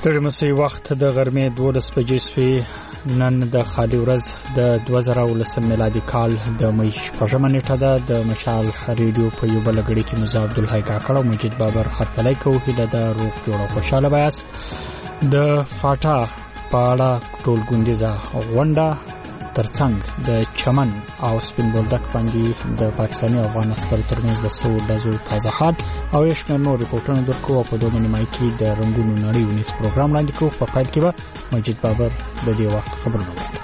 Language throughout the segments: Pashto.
ستړي مسي وخت د غرمې 12 بجې شوې. نن د خالي ورځ د 2019 میلادي کال د مې 8 نیټه ده. د مشال ریډیو په یو بل غړي کې مزه عبدالحی کاکړ او مجید بابر خپلای کوي هله د روغ جوړ خوشاله بیاست. د فاټا پاړه ټول ګوندیزه غونډه ترڅنګ د چمن او سپین بولدک باندې د پاکستاني او افغان عسکرو ترمنځ د سو دزو تازه حال او یشمیر نور ریپورټونه درکو په دوه نیمه کې د رنگونو نړۍ ونیس پروګرام وړاندې کوو. په پای کې به مجید بابر د دې وخت خبرونه وکړي.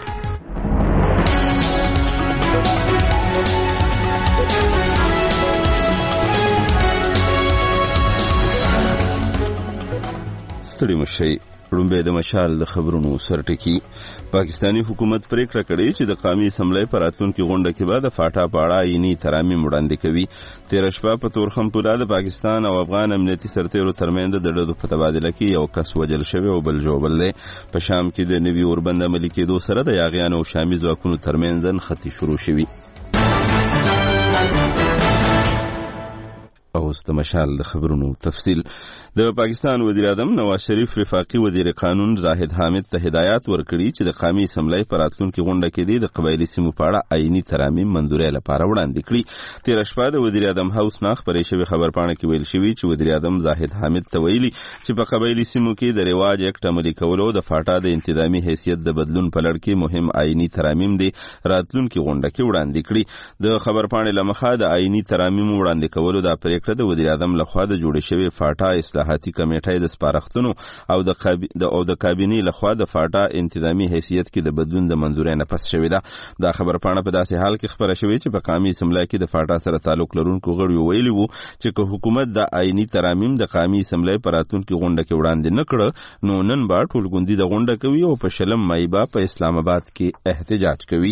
ستړي مشي رومبه د مشال د خبرونو سرټکی. پاکستانی حکومت پریکړه کړې چې د قومي اسمبلی پر راتلونکي غونډه کې به د فاټا پاړه عیني ترامیم وړاندې کوي. تیر شپه په تورخم پوله د پاکستان او افغان امنیتي سرتیرو ترمنځ د ډډو په تبادله کې یو کس وژل شوی او بل ژوبل دی. په شام کې د نوي اوربند عملي کېدو سره د یاغیانو او شامي ځواکونو ترمنځ نښتې شروع شوي. اوس د مشال د خبرونو تفصیل. د پاکستان وزیر اعظم نواز شریف رفاقي وزیر قانون زاهد حامد ته هدایت ورکړي چې د قومي اسمبلی پر راتلونکي غونډه کې د قبایلي سیمو په اړه عیني ترامیم منظوري لپاره وړاندې کړي. تیر شپه د وزیر اعظم هاوس نه خبرې شوې خبرپاڼه کې ویل شوی چې وزیر اعظم زاهد حامد ته ویلي چې په قبایلي سیمو کې د رواج اکټ عملي کولو د فاټا د انتظامی حیثیت د بدلون په لړ کې مهم عیني ترامیم د راتلونکي غونډه کې وړاندې کړي. د خبرپاڼې لمخه د عیني ترامیم وړاندې کولو د پریکړه د وزیر اعظم لخوا د جوړې شوی فاټا اصلاحاتي کمیټې د سپارښتنو او د کابینې لخوا د فاټا انتظامی حیثیت کې د بدلون د منظورۍ نه پس شوې ده. دا خبرپاڼه په داسې حال کې خبره شوې چې په قومي اسمبلی کې د فاټا سره تعلق لرونکو غړو ویلي وو چې که حکومت د عیني ترامیم د قومي اسمبلی پر راتلونکي غونډه کې وړاندې نه کړ نو نن به ټول ګوندي د غونډه کوي او په شلم مایبا په اسلام آباد کې احتجاج کوي.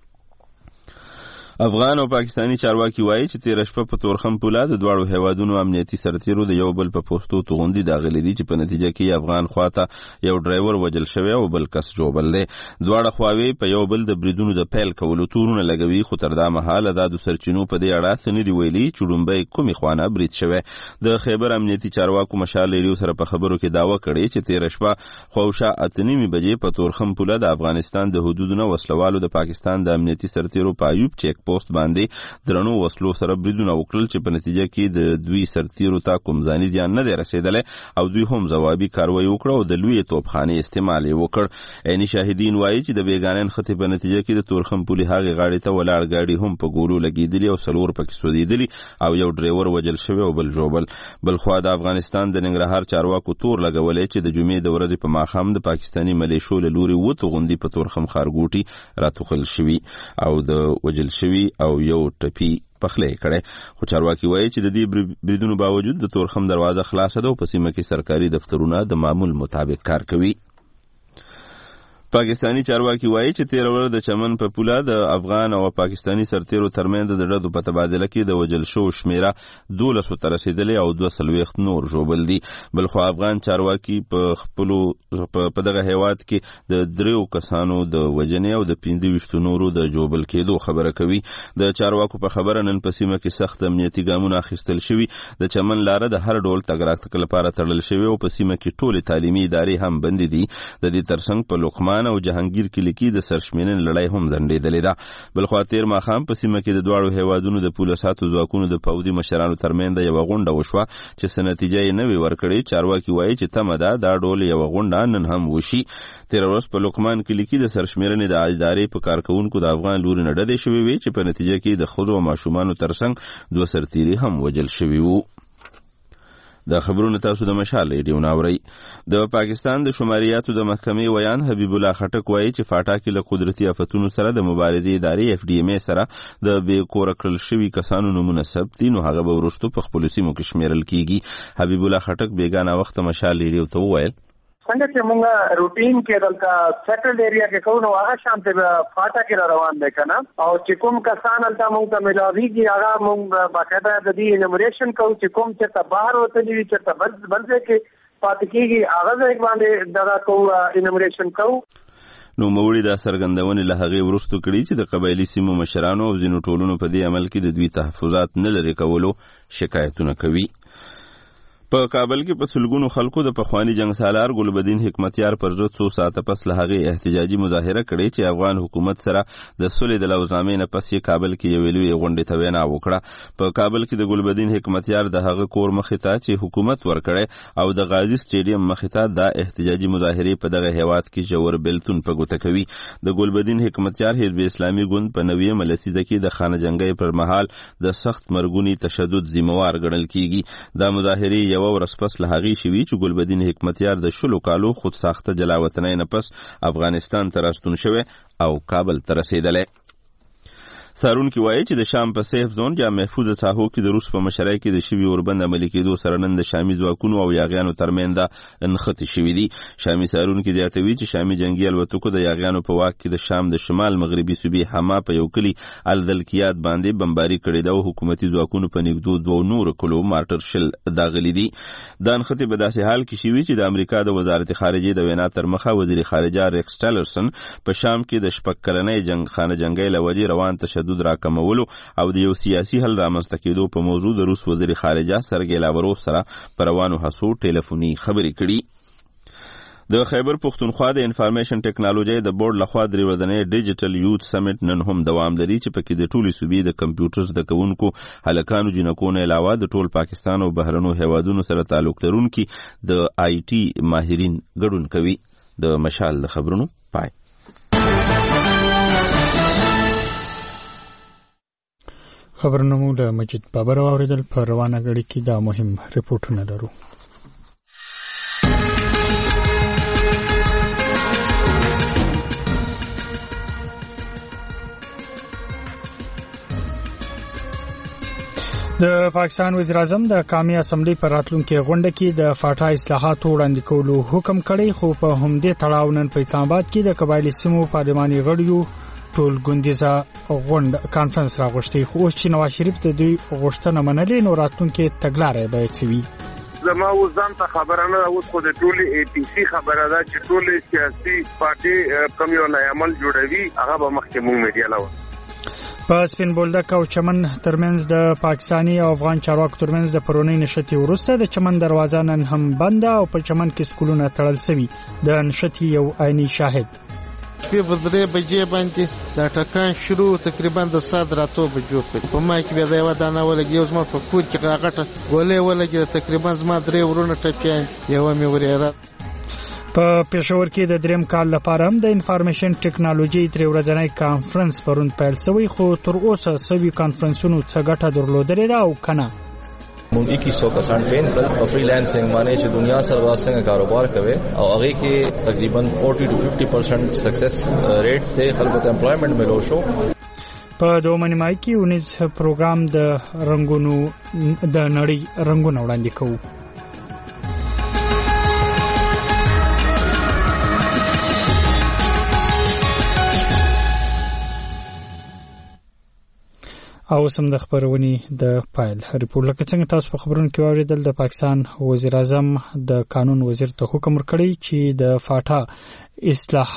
افغان او پاکستانی چارواکي وایي چې تیر شپه په تورخم پوله د دواړو هیوادونو امنیتي سرتیرو د یو بل په پوسټو توغندي داغلي دي چې په نتیجه کې افغان خواته یو ډرایور وژل شوی او بل کس جوبل دی. دواړه خواوې په یو بل د بریدونو د پیل کولو تورونه لګوي خو تر دا مهاله د سرچینو په دې اړه څه نه دی ویلي چې لومبۍ کومې خوانه برید شوی. د خیبر امنیتي چارواکو مشال ریډیو سره په خبرو کې داوا کړې چې تیر شپه خوشا 8:30 بجې په تورخم پوله د افغانستان د حدودونو وسلوالو د پاکستان د امنیتي سرتیرو په ایوب چیک پوسټ باندې درنو وسلو سره بریدونه وکړل چې په نتیجه کې د دوی سرتیرو ته کوم ځاني زیان نه دی رسیدلی او دوی هم ځوابي کاروایی وکړه او د لوی توپخانې استعمال یې وکړ. عیني شاهدین وایي چې د بیګانه نښتې په نتیجه کې د تورخم پولې هغې غاړې ته ولاړ ګاډي هم په ګولو لګېدلي او 4 پکې سوځېدلي او یو ډرایور وژل شوی او بل ژوبل. بلخوا د افغانستان د ننګرهار چارواکو تور لګولی چې د جمعې د ورځې په ماښام د پاکستاني ملیشو له لوري 7 غوندي په تورخم ښارګوټي راتوخل شوي او د وژل شوي او یو ټپي پخلی کړي. خو چارواکي وایي چې د دې بریدونو باوجود د تورخم دروازه خلاصه ده او په سیمه کې سرکاري دفترونه د معمول مطابق کار کوي. پاکستانی چارواکي وایي چې تیر ورځ د چمن په پوله د افغان او پاکستانی سرتیرو ترمنځ د ډډو په تبادله کې د وژل شوو شمیره 12 ته رسیدلې او 240 نور ژوبل دي. بلخو افغان چارواکي په خپلو په دغه هیواد کې د 3 کسانو د وژنې او د 25 نورو د ژوبل کېدو خبره کوي. د چارواکو په خبره نن په سیمه کې سخت امنیتي ګامونه اخیستل شوي. د چمن لاره د هر ډول تګ راتګ لپاره تړل شوی او په سیمه کې ټولې تعلیمي ادارې هم بند دي. د دې ترڅنګ په لقمان او جهانگیر کلی کې د سرشمینن لړۍ هم ځنډېدلې ده. بلخوا تیر ماښام په سیمه کې د دواړو هیوادونو د پولیسو ځواکونو د پوځي مشرانو ترمنځ یو غونډه وشوه چې څه نتیجه یې نه وی ورکړې. چارواکي وایي چې تمه ده دا ډول یو غونډه نن هم وشي. تیر ورځ په لقمان کلی کې د سرشمینن د ادارې په کارکونکو د افغان لوري نه ډډې شوې وي چې په نتیجه کې د ښځو او ماشومانو ترڅنګ 2 سرتیري هم وژل شوي وو. د خبرونو تاسو د مشال ریډیو ناوري. د پاکستان د شماریاتو د محکمې ویان حبیب الله خټک وایي چې فاټا کې له قدرتي آفتونو سره د مبارزې ادارې FDMA سره د بې کوره کړل شوي کسانو نومونه ثبت دي نو هغه به وروسته په خپلو سیمو کې شمیرل کیږي. حبیب الله خټک بیګانه وخت مشال ریډیو ته وویل څنګه چې موږ روټین کې دلته سیټلډ ایریا کې کوو نو هغه شانته فاټا کې روان دی کنه او چې کوم کسان دلته موږ ته ملاویږي هغه موږ باقاعده د دې انومریشن کوو چې کوم چې بهر وته دي چې بل ځای کې پاتې کېږي هغه ځای باندې دغه کوو انومریشن کوو. نو موري دا سرګندونه له هغه ورستو کړی چې د قبایلی سیمو مشرانو او ځینو ټولونو په دې عمل کې د دوی تحفظات نه لري کولو شکایتونه کوي. په کابل کې په سلګونو خلکو د پخوانی جنگ سالار ګلبدین حکمتیار پر ضد 100 ساعته پس له هغې احتجاجي مظاهره کړې چې افغان حکومت سره د صلح د لوزنامې نه پس یې کابل کې یو لوی غونډې ته وینا وکړه. په کابل کې د ګلبدین حکمتیار د هغه کور مخې ته چې حکومت ورکړی او د غازی سټیډیم مخې ته د احتجاجي مظاهرې په دغه هیواد کې جوړ بلتون په ګوته کوي. د ګلبدین حکمتیار حزب اسلامي ګوند په 90 لسیزه کې د خانه جنگۍ پر مهال د سخت مرګونی تشدد ذمہوار ګڼل کیږي. دا مظاهرې یو ورځ پس له هغې شوي چې ګلبدین حکمتیار د 10 کالو خود ساخته جلاوطنۍ نه پس افغانستان ته راستون شوی او کابل ته رسېدلی. څارونکي وایي چې د شام په سیف زون یا محفوظه ساحو کې د روس په مشرۍ کې د شوي اوربند عملي کېدو سره نن د شامي ځواکونو او یاغیانو ترمنځ نښتې شوي دي. شامي څارونکي زیاتوي چې شامي جنګي الوتکو د یاغیانو په واک کې د شام د شمال مغربي صوبې حما په یو کلي الدلکیات باندې بمباري کړې ده او حکومتي ځواکونو په نږدې 2 نورو کلو مارټر شل داغلي دي. دا نښتې په داسې حال کې شوي چې د امریکا د وزارت خارجه د وینا تر مخه وزیر خارجه ریکس ټیلرسن په شام کې د شپږ کلنۍ خانه جنګۍ له وجې روان تشدد راکمولو او د یو سیاسي حل رامنځته کېدو په موضوع د روس وزیر خارجه سرګی لاوروف سره په روانو هڅو ټیلیفوني خبرې کړي. د خیبر پختونخوا د انفارمیشن ټیکنالوژي د بورډ لخوا د ورځنی ډیجیټل یوث سمیټ نن هم دوام لري چې پکې د ټولو صوبې د کمپیوټر زده کوونکو هلکانو جنکو نه علاوه د ټول پاکستان او بهرنو هیوادونو سره تعلق لرونکي د آی ټي ماهرین ګډون کوي. د مشال د خبرونو پای. خبرونه مو له مجید بابر اوریدل. په روانه غړي کې دا مهم ریپورتونه لرو. د پاکستان وزیر اعظم د قومي اسمبلی پر راتلونکي غونډه کې د فاټا اصلاحاتو وړاندې کولو حکم کړی، خو په همدې تړاو نن په اسلام آباد کې د قبایلی سیمو پارلماني غړیو ټول ګوندیزه غونډه کانفرنس راغوښتي، خو اوس چې نواز شریف د دوی غوښتنه منلې نو راتلونکي تګلارې به څه وي. زما اوس ځان ته خبره نه ده، اوس خو د ټولې اي پی سي خبره ده چې ټولې سیاسي پارټي کوم یو عمل جوړوي هغه به مخکې مونږ میډیا لاوه. په سپین بولدک او چمن ترمنځ د پاکستانی او افغان چارواکو ترمنځ د پرونی نشتی وروسته د چمن دروازه نن هم بنده او په چمن کې سکولونه تړل شوي. د نشتی یو عیني شاهد په 3 بجې باندې دا ټکان شروع تقریبا د ساعت راتو بجو په ما کې بیا دا یو دانه ولګي زما په کور کې غاغټه ولې ولګي تقریبا زما 3 ورونه ټپيان یو مې وریره. په پېښور کې د دریم کال لپاره هم د انفارمیشن ټیکنالوژي تر ورځنی کانفرنس پرون پیل شوی، خو تر اوسه سوي کانفرنسونو څه ګټه درلودلې ده او کنه. مونږ 2100 ټرین کړل او فریلانسینګ باندې چې دنیا سره واسطه کاروبار کوي او هغه کې تقریبا 40 to 50% سکسس ریټ ته خلکو ته امپلویمنت ملو شو. په دوه نیمای کې 19 پروګرام د رنگونو د نړۍ رنگونه وړاندې کوي. او سم د خبرونی د فایل ریپورت لکه څنګه تاسو په خبرونو کې واوریدل، د پاکستان وزیر اعظم د قانون وزیر ته حکم ورکړی چې د فاټا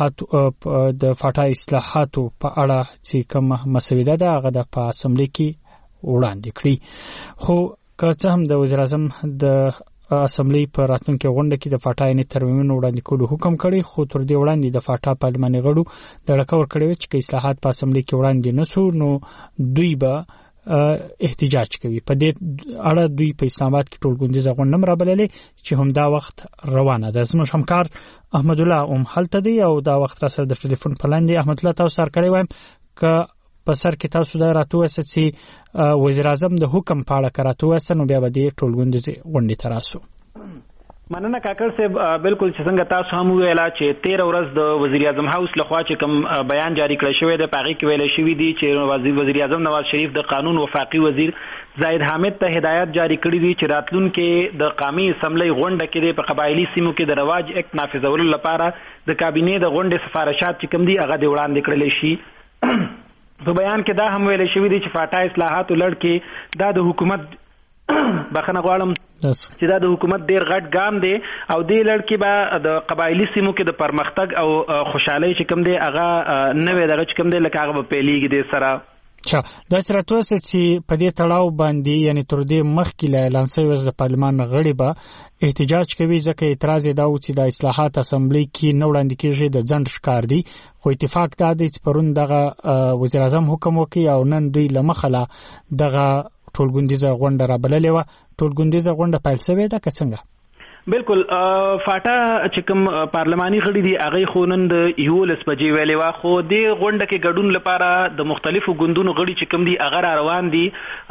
اصلاحاتو په اړه چې کوم مسوده ده هغه د اسمبلی کې وړاندې کړي. خو که څه هم د وزیر اعظم د اسمبلی په راتلونکي غونډه کې د فاټا یې ترمیم وړاندې کولو حکم کړی، خو تر دې وړاندې د فاټا پارلماني غړو د ډکور کړی چې اصلاحات په اسمبلی کې وړاندې نشو نو دوی به احتجاج کوي. په دې اړه دوی په اسلام آباد کې ټول ګوندیزه غونډه مرابللې چې هم دا وخت روانه ده. زموږ همکار احمد الله هلته دی او دا وخت را سره د ټلیفون په لاندې. احمد الله تاسو سره کړی وایم ک په سر کې تاسو دا راتوسه چې وزیر اعظم د حکم په اړه کراتوسه نو بیا به د ټول ګوندیزه غونډه تراسو. مننه کاکړ صاحب، بالکل چې څنګه تاسو هم ویلا چې 13 ورځ د وزیر اعظم هاوس لخوا چې کوم بیان جاری کړی شوی د پاغي کې ویل شوی دی چې وزیر اعظم نواز شریف د قانون وفاقي وزیر زاهد حامد ته هدایت جاری کړی دی چې راتلونکي د قومي اسمبلی غونډه کې په قبایلی سیمو کې د رواج اکټ نافذولو لپاره د کابینې د غونډې سفارشات چې کوم دي هغه د وړاندې کړل شي. په بیان کې دا هم ویل شوی دی چې فاټا اصلاحاتو لړ کې دا د حکومت بخنه غواړم چې دا د حکومت ډیر غټ ګام دی او دې لړ کې به د قبایلی سیمو کې د پرمختګ او خوشحالي چې کوم دی هغه نوې دغه چې کوم دی لکه هغه په پیلېږي د سره دا سره توسه چې په دې تړاو باندې یعنی تر دې مخکې له اعلان شوی د پارلمان غړي به احتجاج کوي ځکه اعتراض دا و چې د اصلاحات اسمبلی کې نو وړاندې کېږي د ځنډ ښکار دی خو اتفاق دا دی چې پرون دغه وزیر اعظم حکم وکړي او نن دوی لمخله دغه ټولګوندیزه غونډه را بللې و ټولګوندیزه غونډه پیل شوې ده که څنګه بالکل فاټا چې کوم پارلماني غړي دي هغه خونن د 11 بجې ویلې وا خو د غونډه کې ګډون لپاره د مختلفو ګوندونو غړي چې کوم دي هغه روان دي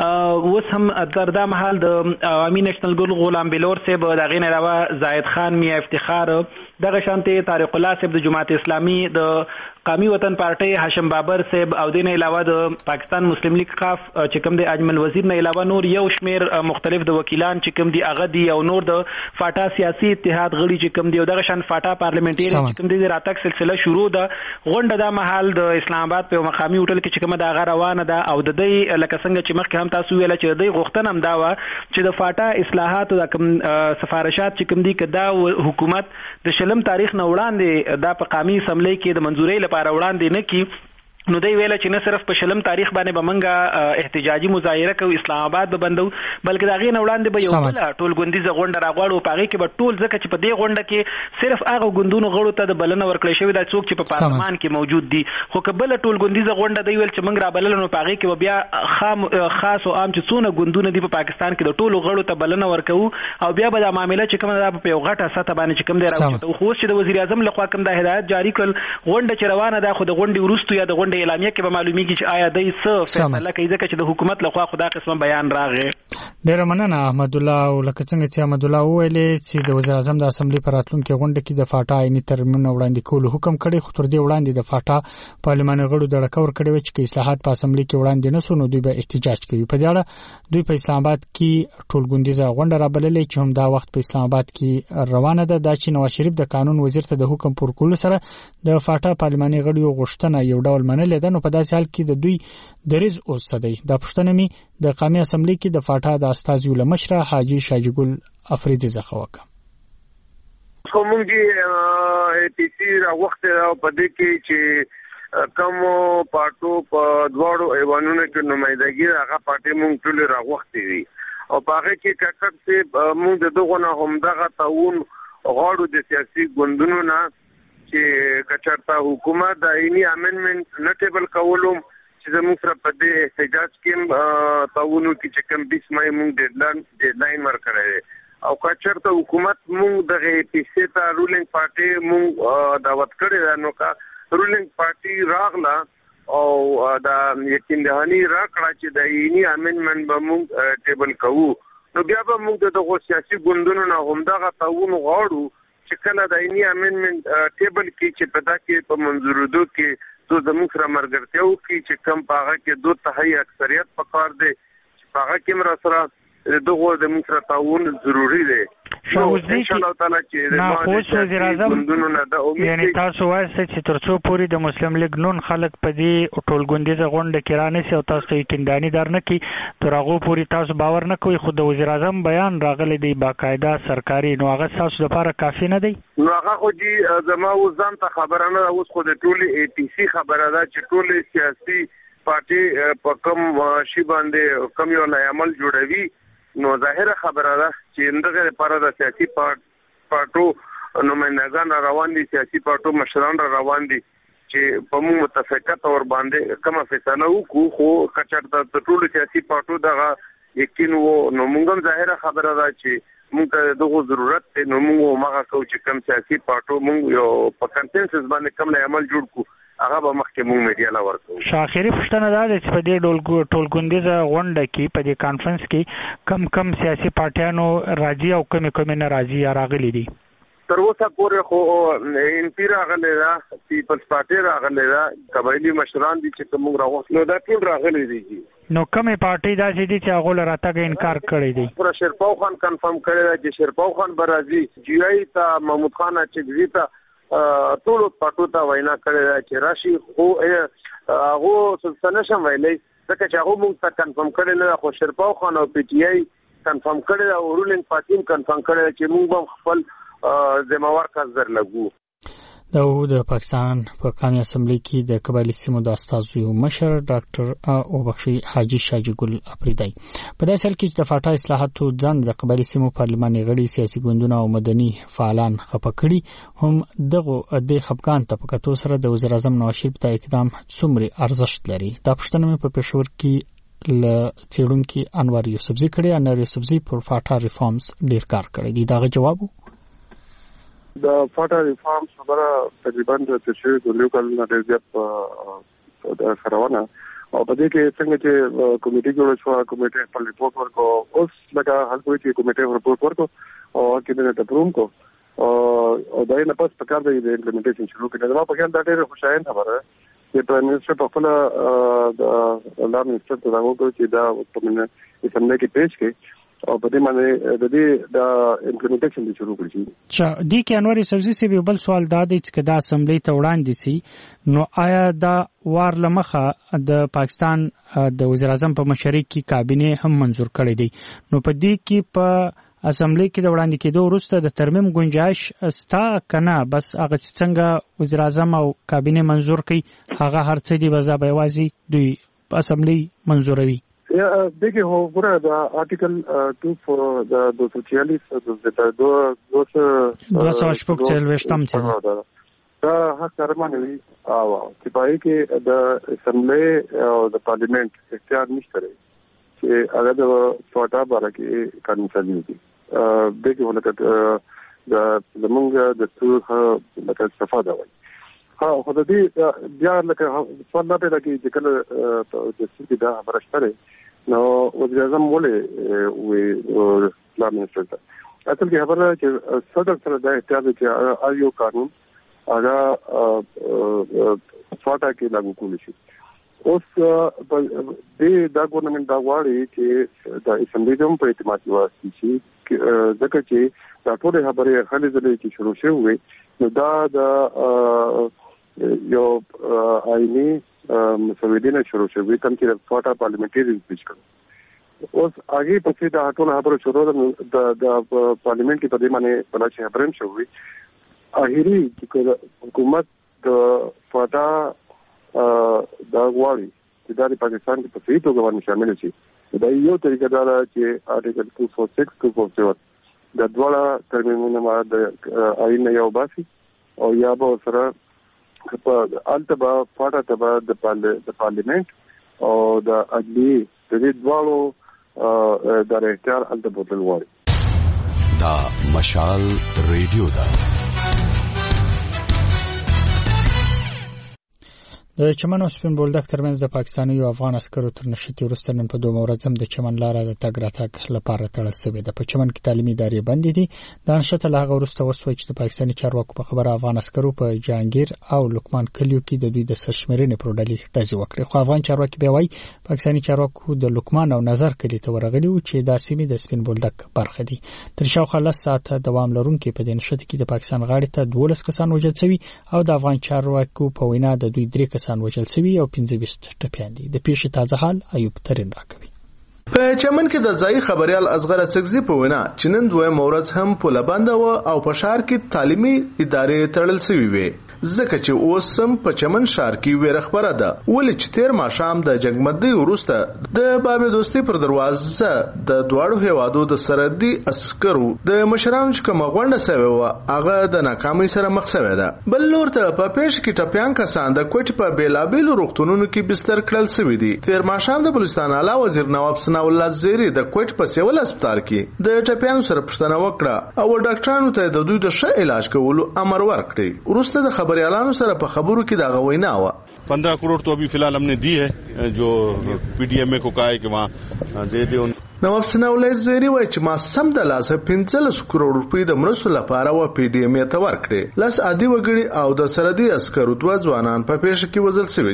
اوس هم تر دا مهال د عوامي نېشنل ګوند غلام بلور صاحب د غین علاوه زاید خان میا افتخار دغه شانته طارق الله صاحب د جماعت اسلامي د قومي وطن پارټي هاشم بابر صاحب او دین علاوه د پاکستان مسلم لیگ قاف چې کوم د اجمل وزیر نه علاوه نور یو شمیر مختلف د وکیلان چې کوم دي هغه دي او نور د فاټا سیاسي اتحاد غړي چې کوم دي او دغه شان فاټا پارلیمنټري چې کوم دي راتګ سلسله شروع ده غونډه د محل د اسلام آباد په مقامي هوټل کې چې کومه د روانه ده او د دې لکه څنګه چې مخکې هم تاسو ویل چې د دې غوښتنه هم دا و چې د فاټا اصلاحات او د کوم سفارشات چې کوم دي کدا حکومت د شلم تاریخ نه وړاندې د قومي اسمبلی کې د منځوري لپاره وړاندې نه کی نو دی ویل چې نه صرف په شلم تاریخ باندې به منګه احتجاجي مظاهره کوي اسلام آباد به بندو بلکې دا غي نه وړاندې به یو بل ټول ګوندیزه غونډه راغواړو پاره کې به ټول ځکه چې په دې غونډه کې صرف هغه ګوندونو غړو ته د بلنه ورکړې شوی دا څوک چې په پارلمان کې موجود دي خو کبل ټول ګوندیزه غونډه دی ویل چې منګ را بلل نو پاره کې بیا خاص او عام چې څونه ګوندونه دي په پاکستان کې د ټولو غړو ته بلنه ورکو او بیا به دا معاملې چې کوم دا په یو غټه سطح باندې چې کوم دی راوځي خو چې د وزیر اعظم لخوا کوم د هدایت جاری کړ غونډه چې روانه ده خو د غونډې ورستو یا د غونډې اعلامیه کې به معلومیږي چې آیا دای څه فیصله کوي ځکه چې د حکومت لخوا خدا قسم بیان راغی ډیر مننه احمد الله او لکه څنګه چې احمد الله ویلي چې د وزیر اعظم د اسمبلی پر راتلونکو غونډه کې د فاټا عیني ترمیم وړاندې کول حکم کړي خو تر دې وړاندې د فاټا پارلماني غړو د ډکور کړي چې اصلاحات په اسمبلی کې وړاندې نه سونو دوی به احتجاج کوي په دې اړه دوی په اسلام آباد کې ټولګوندیزه غونډه را بللې چې هم دا وخت په اسلام آباد کې روانه ده د نواز شریف د قانون وزیر ته د حکم پر کول سره د فاټا پارلماني غړو غوښتنه یو ډول منلې ده نو په داسې حال کې د دوی دریز اوس دی د پښتنه می د قومي اسمبلی کې د فاټا د استازیو لمشره حاجی شاجی ګل افریدي زخوکه کومږي پی سی را وخت په دې کې چې کوم پارټو په دواړو ایوانونو کې نمائندګي هغه پارټي مونږ ټول را وخت دي او هغه کې کټک سي مونږ دغه نه هم دغه تعاون غواړو د سیاسي ګوندونو نه چې کچرتا حکومت د عیني امندمنت نه ټیبل کولم چې زموږ سره په دې احتجاج کې تعاونو کې چې کوم 20 مې مونږ ډیډلاین ورکړی او کچرته حکومت مونږ د پی سی ته رولینګ پارټي مونږ دعوت کړی نو کا رولینګ پارټي راغلا او دا یقین دهانی راکړه چې د عیني امندمنت به مونږ ټیبل کوو نو بیا به مونږ دغه سیاسي ګوندونو نه هم دغه تعاون غواړو چې کله د عیني امندمنت ټیبل کې چې پتا کې په منظورېدو کې تو زموږ سره مرګرتیاو کې چې کم پاغه کې 2/3 اکثریت پکار دی چې پاغه کې مر سره دغه د موږ سره تعاون ضروری دی ان شاء الله تعالی چې ما خوش وزیر اعظم یعنی تاسو وایسته چې ترڅو پوری د مسلم لیگ نون خلک په دې ټولګوندیزه غونډه کې رانه سي او تاسو ته یقیندانی درنه کی تر هغه پوری تاسو باور نه کوئ خو د وزیر اعظم بیان راغلی دی باقاعده سرکاري نو هغه تاسو لپاره کافی نه دی نو هغه خو جی زما وزن ته خبره نه اوس خو د ټولي ای ټی سی خبره ده چې ټولي سیاسي پارټي په کوم شی باندې کوم یو عمل جوړوي نو ظاهره خبره ده چې دغه لپاره د سیاسي پارټو نمائندگان روان دي سیاسي پارټو مشران روان دي چې په موږ متفقه تور باندې کومه فیصله وکړو خو کچرته ټول سیاسي پارټو دغه یقین وو نو موږ ظاهره خبره ده چې موږ دغه ضرورت ته نو موږ ماغه کو چې کوم سیاسي پارټو موږ یو په کنسنسس باندې کوم عمل جوړ کو هغه به مخکې موږ میډیا لا ورکو شاخري پښتنه ده چې په دې ټولګوندیزه غونډه کې په دې کانفرنس کې کم سیاسي پارټیانو راځي او کوم نه راځي راغلي دي تر اوسه پورې خو ان پی راغلی دا پیپلز پارټي راغلی دا قبایلی مشران دي چې موږ راغلو دا ټول راغلي دي نو کومه پارټي دا چې هغه لراتګ انکار کړی دی پر شیرپاو خان کنفرم کړی دی چې شیرپاو خان برازي جی آی ته محمود خان چګزی ته ټول پټو ته وینا کړی چې راشي خو هغه سلسله شم ویلې ځکه چې هغه موږ ته کنفرم کړی نه خو شیرپاو خان او پی ټی آی کنفرم کړی او رولینګ پارټي کنفرم کړی چې موږ خپل ذمہوار کار در لګو د پاکستان په قومي اسمبلی کې د قبایلی سیمو د استازو مشر ډاکټر اوبخشي حاجی شاجي ګل افریدی په داسې حال کې چې د فاټا اصلاحاتو ځان د قبایلی سیمو پارلماني غړي سیاسي ګوندونه او مدني فعالان خپه کړي هم دغه د خپګان تپکاتو سره د وزیر اعظم نواز شریف د اقدام څومره ارزښت لري. دا پوښتنه مې په پېښور کې ل څېړونکي انور یوسفزي کړي. انور یوسفزي پر فاټا ریفارمز ډیر کار کړی دی. دا جواب د فاټا ریفارمز خبره تقریبا د تشریح د لوکل نه زیات د خروانه او په دې کې څنګه چې کمیټي جوړ شو کمیټي په ریپورت ورکو اوس لکه هر کوئی چې کمیټي ریپورت ورکو او کابینټ اپروم کو او دا نه پس په کار دی د امپلیمنټیشن شروع کړي. دا په کې د ډېر خوشاله خبره چې پرایم منسٹر په خپل د لار منسٹر ته راغلی چې دا په مننه اسمبلی کې پیش کړي او په دې باندې د دې د امپلیمنټیشن د شروع کړی. چې د کې انور یوسفزي سی بل سوال دا دی چې د اسمبلی ته وړاندې سي نو آیا دا وار لمخه د پاکستان د وزیر اعظم په مشرۍ کې کابینه هم منزور کړی دی نو په دې کې په اسمبلی کې د وړاندې کېدو وروسته د ترمیم گنجائش ستا کنه بس هغه څنګه وزیر اعظم او کابینه منزور کړي هغه هر څه دی بزا به وازي دوی په اسمبلی منزوروي. یا دیکھیں ہو پورا دا آرٹیکل 2 فور دا 246 دو سو شپږ څلوېښتم دا حق کارمانوي او چې پای کې د اسمبلی او د پارلیمنت اختیار نشته لري چې هغه د فاټا باره کې قانون چالي دي. دیکھیں ولکه د زمونږ د څو لکه استفاده وایي خو د دې بیا لکه سوال نه پیدا کېږي چې کله د سیاسي دا خبره شته نو وزیر اعظم ولې وی پلان منسٹر ته اصل کې خبره چې صدر سره دا احتیاط چې آیو قانون هغه فاټا کې لاګو کول شي. اوس د دا ګورنمنت دا غواړي چې د اسمبلی هم په اعتماد واسي شي ځکه چې دا ټول خبره خالي ځلې چې شروع شوې نو دا د یو آئینی مسودې شروع شوې کوم چې فاټا پارلیمنټری پیش کړو. اوس هغه پسې دا ټول خبره شروع د پارلیمنت کې په دې باندې بل څه خبرم شوې اخیری چې حکومت د فاټا دا غواړي چې د پاکستان کې په صحیح توګه باندې شامل شي. دا یو طریقه دا چې آرټیکل 246 247 د دواړه ترمنونه ما د آئین یو باسي او یا به سره په التبا فاټا تبا د پارلیمنت او د عدلی د دې دواړو د اختیار التبا تلوي. دا مشال ریډیو دا د چمن او سپین بولدک ترمنځ د پاکستاني او افغان عسکرو تر نشټي وروسته نن په 2 ورځم د چمن لاره د تګ راتګ لپاره تړل شوې ده. په چمن کې تعلیمي ادارې بندې دي. د نشټ له هغه وروسته وسوي چې د پاکستاني چارواکو په خبره افغان عسکرو په جهانگیر او لقمان کلیو کې د دوی د سرشمېرنې پروډالي ډزې وکړې. خو افغان چارواکي بیا وایي پاکستاني چارواکو د لقمان او نظر کلی ته ورغلي و چې د سیمې د سپین بولدک برخه دي. تر شاوخوا 10 ساعته دوام لرونکي په دې نشټ کې د پاکستان غاړې ته 12 کسان وژل شوي او د افغان چارواکو په وینا د دوی 3 کسان وژل شوي او 15 ټپيان دي. د پیښې تازه حال ایوب ترين راکوي. په چمن کې د ځای خبريال اصغر څګزي په وینا چې نن دوه مورز هم په لبند او په شهر کې تعلیمي ادارې تړل شوی وي ځکه چې اوس هم په چمن شهر کې ویره خبره ده ولې چې تیر ماښام د جګمدۍ وروسته د باب دوستي پر دروازه د دواړو هیوادو د سرحدي عسکرو د مشرانو چې کومه غونډه سوي و هغه د ناکامۍ سره مخ شوی ده. بل لور ته په پیښ کې ټپيان کسان د کوټ په بیلابیلو روغتونونو کې بستر کړل شوی دي. تیر ماښام د بلوچستان اعلی وزیر نواب الله زيري د کوټ په سیول هسپتال کې د ټپيانو سره پښتنه وکړه او ډاکټرانو ته د دوی د ښه علاج کولو امر ورکړي. وروسته د خبريالانو سره په خبرو کې دا غوښنه و 15 करोड़ तो अभी फिलहाल हमने दी है जो पीडीएमए को कहा है कि वहाँ दे दे. نواب سناولای زيري وایي چې ما سم د لاسه 15 کروڑ روپۍ د مرستو لپاره و پی ډی ایم ته ورکړي. لاس عادي وګړي او د سرحدي عسکرو دوه ځوانان په پیښه کې وژل شوي دي.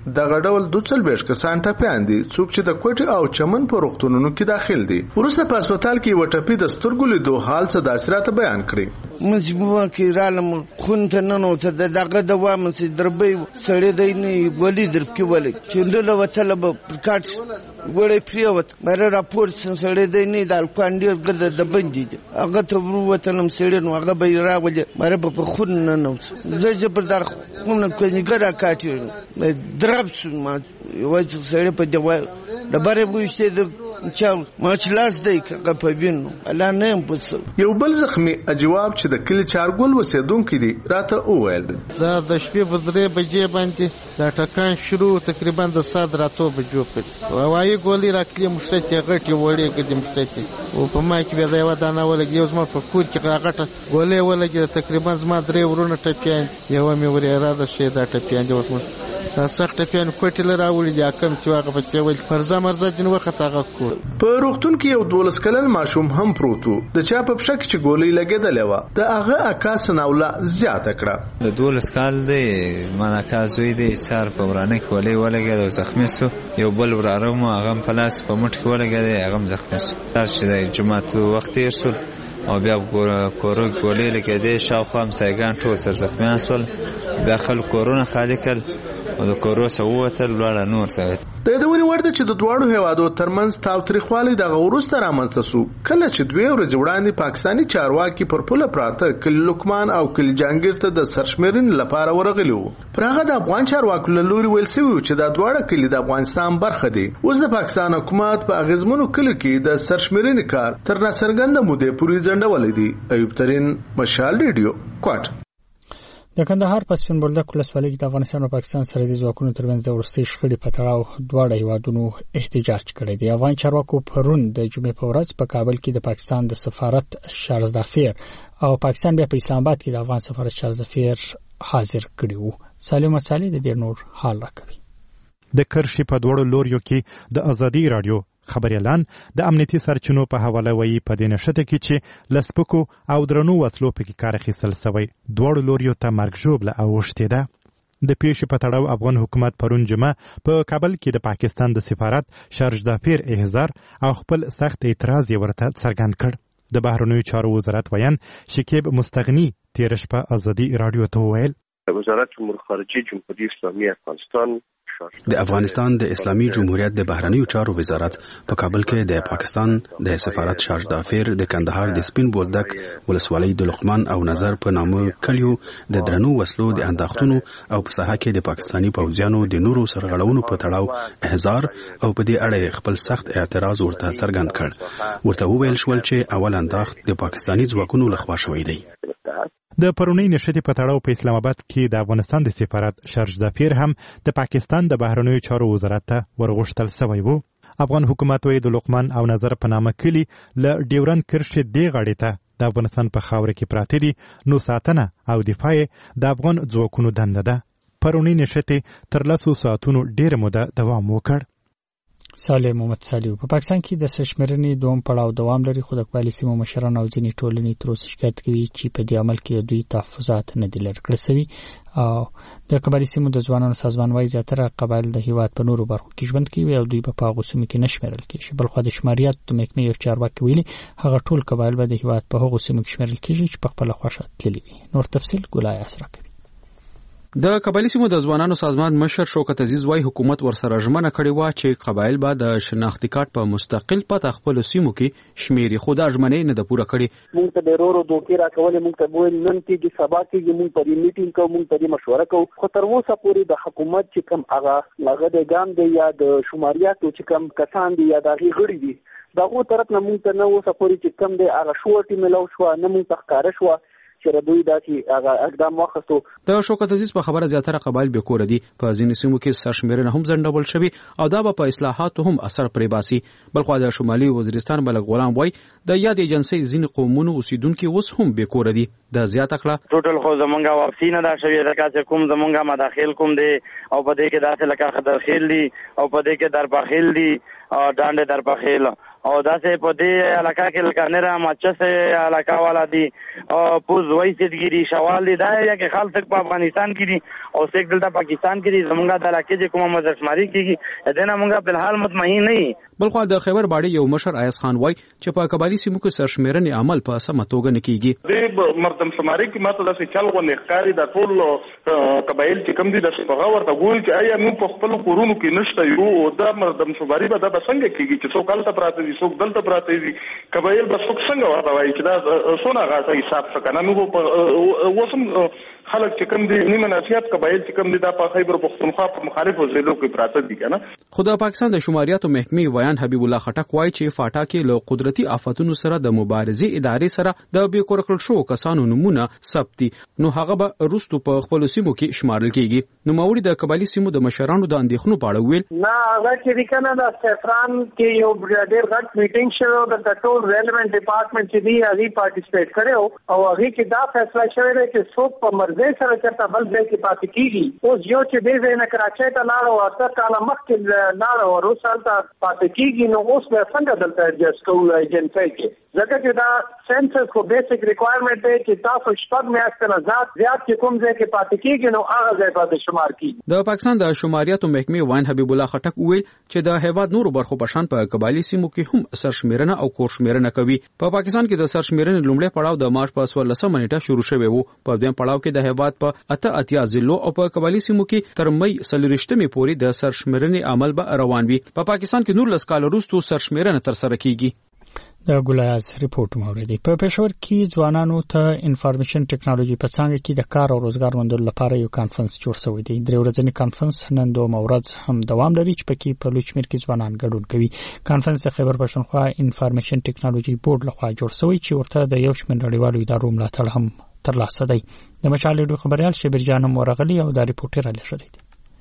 دغه ډول 42 کسان ټپیان دي څوک چې د کوټي او چمن په روغتونونو کې داخل دي. ورسته په هسپتال کې یو ټپي د سترګو لیدو حال څه داسراته بیان کړی. مجبور کې رالم خون ته ننو ته دغه دوا مې دربې سړې دی نه ولې درکې ولې چې له وتل به پکات وړې پریوت مې راپور سړې دی نه د الکاندیر ګرد د بندي هغه ته وروتلم سړې نو هغه به راولې مې په خون ننو زه جبر د خون کې ګره کاټي دربس ما وځ سړې په دوا د بره بوشته د چاو ماچ لاس دی که په وینو الله نه پوسو. یو بل زخمی جواب چې د کلی چارګل وسیدونکو دي راته وویل دا د شپې په 3 بجې باندې دا ټکان شروع تقریبا د سات راتو بجو په وایي ګولې راکلی مشته غټي وړي کدي مشته او په ما کې به دا یو دانه ولګي یو زما په کور کې غټه ګولې ولګي تقریبا زما 3 ورونه ټپیان یو مې ورې اراده شه دا ټپیان دی ورته دا سخت ټپیان کوټل راوړي دا کم چې واغه په څه ویل فرزه مرزه جن وخت هغه کو. په روغتون کې یو 12 کلن ماشوم هم پروتو د چا په پښه کې چې ګولې لګېدلې و د هغه اکاس ناوله زیاته کړه. د 12 کال دی مانکا زوی دی سار په ورانه کولې ولګېد او زخمی سو. یو بل وراره مو هغه په لاس په مټ کې ولګېد هغه زخمی سو. تاسو چې د جمعه وخت یې رسول او بیا کورو کولې لګېدې شاوخوا مسایګان ټول سر زخمیان سول. بیا خلک کورونه خالی کړل او د کورو سووتل وړه نور سوي. د دونی ورته چې د دوړو هوادو ترمنځ تاوتریخوالي د غوروسته رامنځته سو کله چې 2 ورځې وړاندې پاکستانی چارواکي پر پوله پراته کل لقمان او کل جانگیر ته د سرشمرین لپاره ورغلي وو. پر هغه د افغان چارواکو له لوري ویل شوی چې دا دواړه کلی د افغانستان برخه دي. اوس د پاکستان حکومت په اغیزمنو کلیو کې د سرشمرین کار تر ناڅرګنده مودې پورې ځنډولې دي. ایوب ترين مشال ریډیو کوټ. د کندهار په سپین بولدک ولسوالۍ کې د افغانستان او پاکستان سره د ځواکونو ترمنځ د وروستي شخړې په تړاو دواړه هیوادونو احتجاج کړی دی. افغان چارواکو پرون د جمعې په ورځ په کابل کې د پاکستان د سفارت شارز دافیر او پاکستان بیا په اسلام آباد کې د افغان سفارت شارز دافیر حاضر کړي وو. سالم صالح د دې نور حال راکوي. د کرشي په دوړو لوریو کې د ازادي رادیو خبري اعلان د امنیتي سرچینو په حواله وایي په دې نشته کې چې لسپکو او درنو وسلو په کې کار اخیستل شوی. دوړو لوریو ته مرګ ژوبله اوښتې ده. د پیښې په تړاو افغان حکومت پرون جمعه په کابل کې د پاکستان د سفارت شارج دافیر احضار او خپل سخت اعتراض یې ورته څرګند کړ. د بهرنیو چارو وزارت ویان شکیب مستغنی تیر شپه ازادي رادیو ته وویل وزارت امور خارجه جمهوریت اسلامی افغانستان د افغانستان د اسلامي جمهوریت د بهرنیو چارو وزارت په کابل کې د پاکستان د سفارت شارج دافیر د کندهار د سپین بولدک ولسوالۍ د لقمان او نظر په نامه کلیو د درنو وسلو د انداختونو او په ساحه کې د پاکستانی پوځیانو د نورو سرغړونو په تړاو احضار او په دې اړه خپل سخت اعتراض ورته څرګند کړ. ورته وویل شول چې اول انداخت د پاکستانی ځواکونو لخوا شوی دی. د پرونی نشته په تړاو په اسلام آباد کې د افغانستان د سفارت شارج دافیر هم د پاکستان د بهرنیو چارو وزارت ته ورغښتل شوی وو. افغان حکومت وی د لقمان او نظر په نامه کلی ل ډیورن کرښې دی غاړې ته د افغانستان په خاور کې پراته دي نو ساتنه او دفاع د افغان ځواکونو دنده ده. پرونی نشته تر 2 ساعتونو ډیره موده دوام وکړ. صالح محمد صالح په پاکستان کې د سشمرنې دوم پړاو دوام لري. خو د قبایلي سیمو مشران او ځینې ټولنې تر اوسه شکایت کوي چې په دې عمل کې دوی تحفظات نه دي لرکړل شوي او د قبایلي سیمو د ځوانانو سازمان وايي زیاتره قبایل د هیواد په نورو برخو کې ژوند کوي او دوی په هغو سیمو کې نشمرل کېږي. بلخو د شماریات د محکمې یو چارواکي ویلي هغه ټول قبایل به د هیواد په هغو سیمو کې شمرل کېږي چې په خپله خوښه تللي وي. نور تفصیل ګلای اسرا کوي. د قبایلی سیمو د ځوانانو سازمان مشر شوکت عزیز وايي حکومت ورسره ژمنه کړې و چې قبایل به د شناختی کارت په مستقل پته خپل سیمو کې شمیري. خو دا ژمنه نه ده پوره کړې. موږ ته ډېرو دوکې راکولې، موږ ته وویل نن کېږي سبا کېږي، موږ پرې میټینګ کوو، موږ پرې مشوره کوو. خو تر اوسه پورې د حکومت چې کوم هغه د ګام دی یا د شماریاتو چې کوم کسان دي یا د هغې غړي دي دغو طرف نه موږ ته نه اوسه پورې چې کوم دی هغه شورټي میلاو شوه، نه موږ ته ښکاره شوه چې دوی داسې هغه اقدام واخیستو. د شوکت عزیز په خبره زیاتره قبایل بې کوره دي. په ځینو سیمو کې سرشمېرنه هم ځنډول شوي او دا به په اصلاحاتو هم اثر پرې باسي. بلخوا د شمالي وزیرستان ملک غلام وایي د یاد ایجنسۍ ځینې قومونو اوسیدونکي اوس هم بې کوره دي. دا زیاته کړه ټوټل خو زمونږه واپسي نه ده شوې، لکه چې کوم زمونږه مداخل کوم دی او په دې کې داسې لکه خدرخیل دي او په دې کې درپخیل دي ډانډې درپخیل او داسې په دې علاقه کې لکانره ماچس علاقه والا دي او پوز وای سیدګری شوال دي دا یا کې خال تک په افغانستان کې دي او سیک دلته پاکستان کې دي زمونږه د علاقې چې کومه مزرشماري کیږي دنه مونږه په حال مطمئن نه یو. بلخو د خیبر باډي یو مشر ایاز خان وای چې په قبایلی سیمو کې سرشمیرنې عمل په سمه توګه نه کیږي. د مردم شماري کې ماته د چل غو ښکاری د ټول قبایل چې کم دي د شپغه ورته ګول چې آیا موږ په خپل کورونو کې نشته یو او د مردم شماري به د څنګه کیږي چې څوک کله پراته دي څوک دلته پراته دي قبایل به څوک څنګه ورته وایي چې دا سونه غاټه حساب څنګه نو په وسم خلک چې کم دي نیمه نصیحت قبایل چې کم دي د خیبر پختونخوا په مخالفو ضلعو کې پراته دي کنه. خو د پاکستان د شماریاتو محکمې ویان حبیب الله خټک وایي چې فاټا کې له قدرتي آفتونو سره د مبارزې ادارې سره د بیکور کړل شو کسانو نمونه ثبت نو هغه به روستو په خپل سیمو کې شمارل کیږي. نو موري د قبایلی سیمو د مشرانو د اندېښنو په اړه ویل نه هغه چې کنه د سفران کې یو ډېر غټ میټینګ شوه د ټول ریلیونټ ډپارټمنټ چې دی هغه پارټیسپیټ کړو او هغه کې دا فیصله شوی دی چې څوک په مرزي سره چرته بل ځای کې پاتې کیږي او یو چې دې ځای نه کراچۍ ته لاړ او اته کاله مخکې لاړ او روسال ته پاتې کیږي نو اوس به څنګه دلته ایڈجسټ کوو ایجنسۍ کې ځکه چې دا سنسس کو بیسیک ریکوایرمنٹ دی چې تاسو شپږ میاشتې نه زیات چې کوم ځای کې پاتې کیږي نو هغه ځای باندې شمار کیږي. د پاکستان د شماریاتو محکمې وان حبیب الله خټک ویل چې د هیواد نورو برخو په شان په قبایلی سیمو کې هم سرشمیرنه او کورشمیرنه کوي. په پاکستان کې د سرشمیرنې لومړی پړاو د مارچ په 16 نیټه شروع شوی وو. په دې پړاو کې د هیواد په اتیا ضلعو او په قبایلی سیمو کې تر مې 30 پورې د سرشمیرنې عمل به روان وي. په پاکستان کې 19 کال وروسته سرشمیرنه تر سره کیږي. د ګلایاز ریپورت موریدي په پېښور کې ځوانانو ته انفارمیشن ټیکنالوژي په څانګه کې د کار او روزګار موندلو لپاره یو کانفرنس جوړ شوی دی. درې ورځنی کانفرنس نن دوه ورځ هم دوام لري چې پکې په لوی شمېر کې ځوانان ګډون کوي. کانفرنس د خیبر پښتونخوا انفارمیشن ټیکنالوژي بورډ لخوا جوړ شوی چې ورته د یو شمېر نړیوالو ادارو ملاتړ هم ترلاسه دی. د مشال ریډیو خبريال شبیر جانم ورغلی او د ریپورټر علی شریف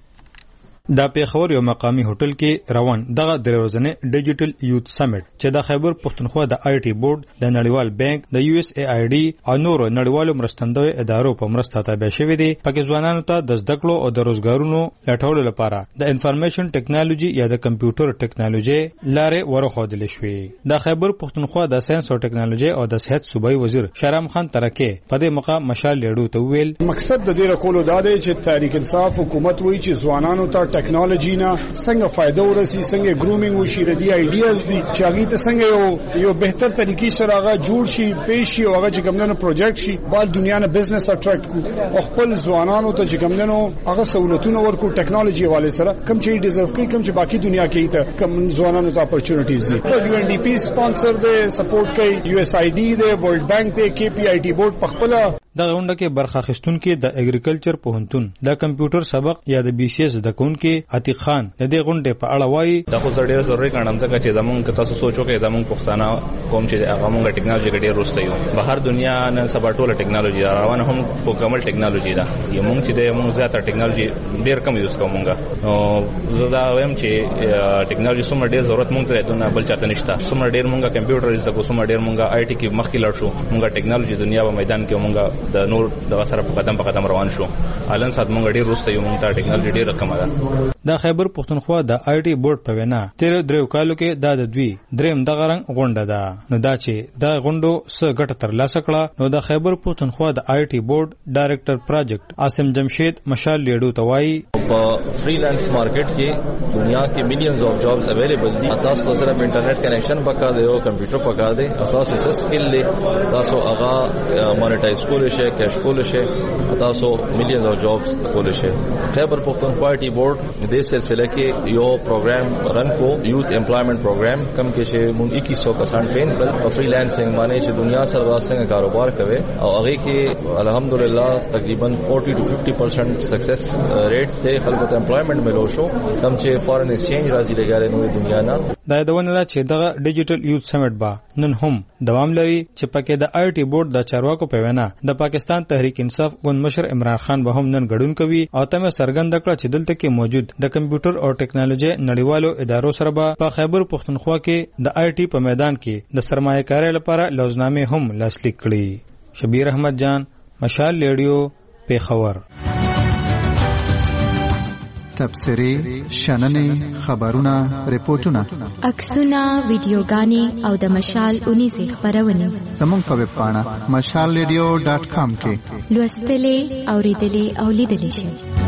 دا پیښور یو مقامی هوټل کې روان دغه دروازنه ډیجیټل یوث سمیټ چې د خیبر پښتونخوا د آی ټي بورډ د نړیوال بانک د یو اس ای آی ډي او نورو نړیوالو مرستندوی ادارو په مرسته تابع شوی دی. پکې ځوانانو ته د زده کړو او د روزګارونو لټولو لپاره د انفارمیشن ټیکنالوژي یا د کمپیوټر ټیکنالوژي لارې ورخودل شوې. د خیبر پښتونخوا د ساينس او ټیکنالوژي او د صحت صوبایي وزیر شهرام خان ترکه په دې مقام مشال لیډو ته ویل مقصد د دې رکولو دا دی چې تحریک انصاف حکومت وایي چې ځوانانو ته ټیکنالوژي نه څنګه فائدہ ورسي څنګه ګرومینګ وشي ردی آیډیاز دي چې هغه ته څنګه یو بهتر طریقې سره هغه جوړ شي پیش شي او هغه چې کومنه پروجیکټ شي بال دنیا نه بزنس اټریکټ کو او خپل ځوانانو ته چې کومنه هغه سہولتونه ورکو ټیکنالوژي والے سره کوم چې ډیزرو کوي کوم چې باقي دنیا کې ته کوم ځوانانو ته اپورچونټیز دي. یو ان ډی پی سپانسر دی سپورټ کوي یو اس آی ډی دی ورلد بانک دی کی پی آی ټی بورډ په خپل د غونډه کې برخه اخیستونکو د اګریکلچر پوهنتون د کمپیوټر سبق یا د بي سي اس د کونکو عتیق خان د دې غونډې په اړه وایي دا خو ډېر ضروري کارم ځکه چې زمونږ تاسو سوچو کې زمونږ پښتانه قوم چې هغه موږ ټیکنالوژي کې ډېر وروسته یو. بهر دنیا نن سبا ټوله ټیکنالوژي روانه هم په کمل ټیکنالوژي ده. یو موږ چې موږ زیاته ټیکنالوژي ډېر کم یوز کوو موږ. نو زه دا وایم چې ټیکنالوژي څومره ډېر ضرورت موږ ته دونه بل چاته نشته. څومره ډېر موږ کمپیوټر زده کوو څومره ډېر موږ آی ټي کې مخکې لاړ شو. موږ ټیکنالوژي دنیا په میدان کې موږ د نور سره په قدم روان شو. الان سات مونږ ډیر وروسته یو مونږ ته ټیکنالوژي ډیره کمه ده. د خیبر پښتونخوا د آی ټي بورډ په وینا تیر درو کالو کې د دوی دریم دغه رنګ غونډه ده. نو دا چې د غونډو څخه ګټه ترلاسه کړه نو د خیبر پښتونخوا د آی ټي بورډ ډایریکټر پروجیکټ عاصم جمشید مشال لیډو توای په فریلانس مارکیټ کې دنیا کې میلیونز اف جابز اویلیبل دي. تاسو سره انټرنیټ کنیکشن پکار دی او کمپیوټر پکار دی. تاسو څه سکل لرئ تاسو هغه مانیټایز کول شي کیش کول شي تاسو میلیونز اف جابز کول شي. خیبر پښتونخوا آی ټي بورډ د سلسله کې یو پروګرام رن کو یوث امپلایمنٹ پروګرام کم کې چې مونږ 2100 کسان ټرین کړل په فریلانسینګ باندې چې دنیا سره څنګه کاروبار کوي او هغه کې الحمدلله تقریبا 40 to 50% سکسس ریټ ته خلکو ته امپلایمنٹ ملو شو کم چې فارن ایکسچینج راځي لګاره نو دنیا نه. دا یادونه چې دغه ډیجیټل یوث سمیټ با نن هم دوام لري چې پکې د آی ټي بورډ د چارواکو په وینا د پاکستان تحریک انصاف ګوند مشر عمران خان به هم نن ګډون کوي او تمه سرګند کړه چې دلته کې موجود د کمپیوټر او ټیکنالوژي نړیوالو ادارو سره په خیبر پښتونخوا کې د آی ټي په میدان کې د سرمایه کارۍ لپاره لوزنامې هم لاسلیک کړي. شبیر احمد جان مشال لیډیو پیښور. تبصرې شننې خبرونه ریپورتونه عکسونه ویډیوګانې او د مشال 19 خبرونه زموږ په ویب پاڼه mashalradio.com کې لوستلې اوریدلې او لیدلې شئ.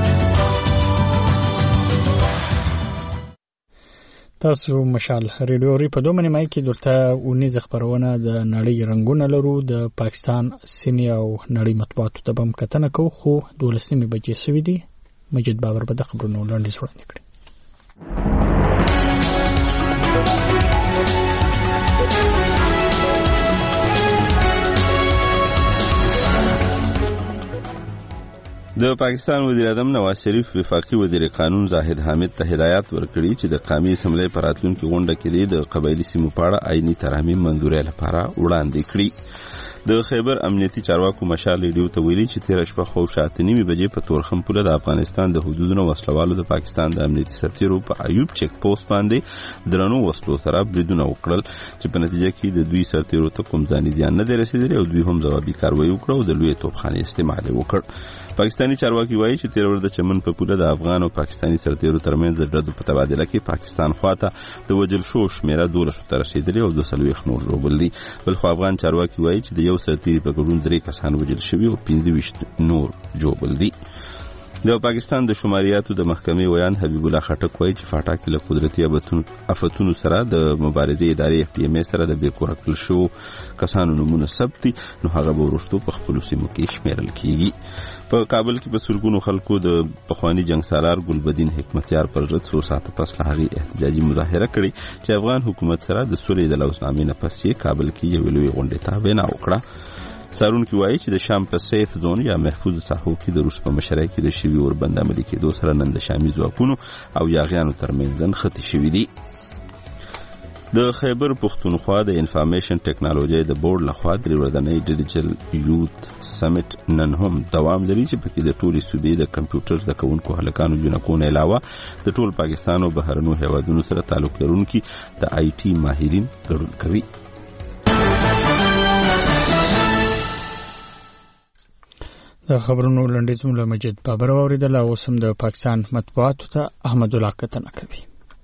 تاسو مشال ریډیو ری په دوه منځ کې درته 19 خبرونه د نړۍ رنگونه لرو د پاکستان سیمې او نړۍ مطبوعاتو ته بم کتنه کو خو 12 بجې سوي دي. مجید بابر به د خبرونو وړاندیز وړاندې کړي. د پاکستان وزیر اعظم نواز شریف وفاقي وزیر قانون زاهد حامد ته هدایت ورکړي چې د قومي اسمبلی په راتلونکي غونډه کې د قبایلي سیمو په اړه آئینی ترامیم منظوري لپاره وړاندې کړي. د خیبر امنیتي چارواکو مشال ریډیو ته ویلي چې 13 شپه خو 9:30 بجې په تورخم پوله د افغانستان د حدودونو وسلوالو د پاکستان د امنیتي سرتیرو په ایوب چیک پوسټ باندې درنو وسلو سره بریدونه وکړل چې په نتیجه کې د دوی سرتیرو ته کوم ځاني زیان نه دی رسیدلی او دوی هم ځوابي کاروایی وکړه او د لوی توپخانې استعمال وکړ. پاکستانی چارواکي وایي چې 13 ورځې چمن په پوله د افغان او پاکستانی سرتیرو ترمنځ د ډډو په تبادله کې پاکستان خواته د وجل شو شمیره 12 ته رسیدلی او 200 نور ژوبل دي. بلخو افغان چارواکي وایي چې د یو سرتیر په ګډون 3 کسان وجل شوي او 25 نور ژوبل دي. د پاکستان د شماریاتو د محکمې ویان حبیب الله خټک وایي چې فاټا کې له قدرتي آفتونو سره د مبارزې ادارې FPMA سره د بیکوره کړل شو کسانو نمونه ثبت دي نو هغه به وروسته په خپل سیمو کې شمیرل کیږي. په کابل کې په سلګونو خلکو د پخوانی جنگ سالار ګلبدین حکمتیار پر ضد 100 ساعت پس له هغه احتجاجي مظاهره کړې چې افغان حکومت سره د سولې د لوزنامې نه پس یې کابل کې یو لوی غونډه ته وینا وکړه. سارونکي وایي چې د شام په سیف زون یا محفوظ ساحو کې د روس په مشرۍ کې د شوي اوربند عملي کېدو سره نن د شامي ځواکونو او یاغیانو ترمنځ نښتې شوي دي. د خیبر پښتونخوا د انفارمیشن ټیکنالوژي د بورډ لخوا د ورځنۍ ډیجیټل یوت سمیټ نن هم دوام لري چې پکې د ټولي صوبې د کمپیوټر د کوونکو هلکانو جنکونو علاوه د ټول پاکستان او بهرنیو هیوادونو سره تعلق لرونکي د IT ماهرین ګډون کوي. د خبرونو لنډیز مولا مجید بابر اوریدل او سم د پاکستان مطبوعاتو ته احمد الله کتنه کوي.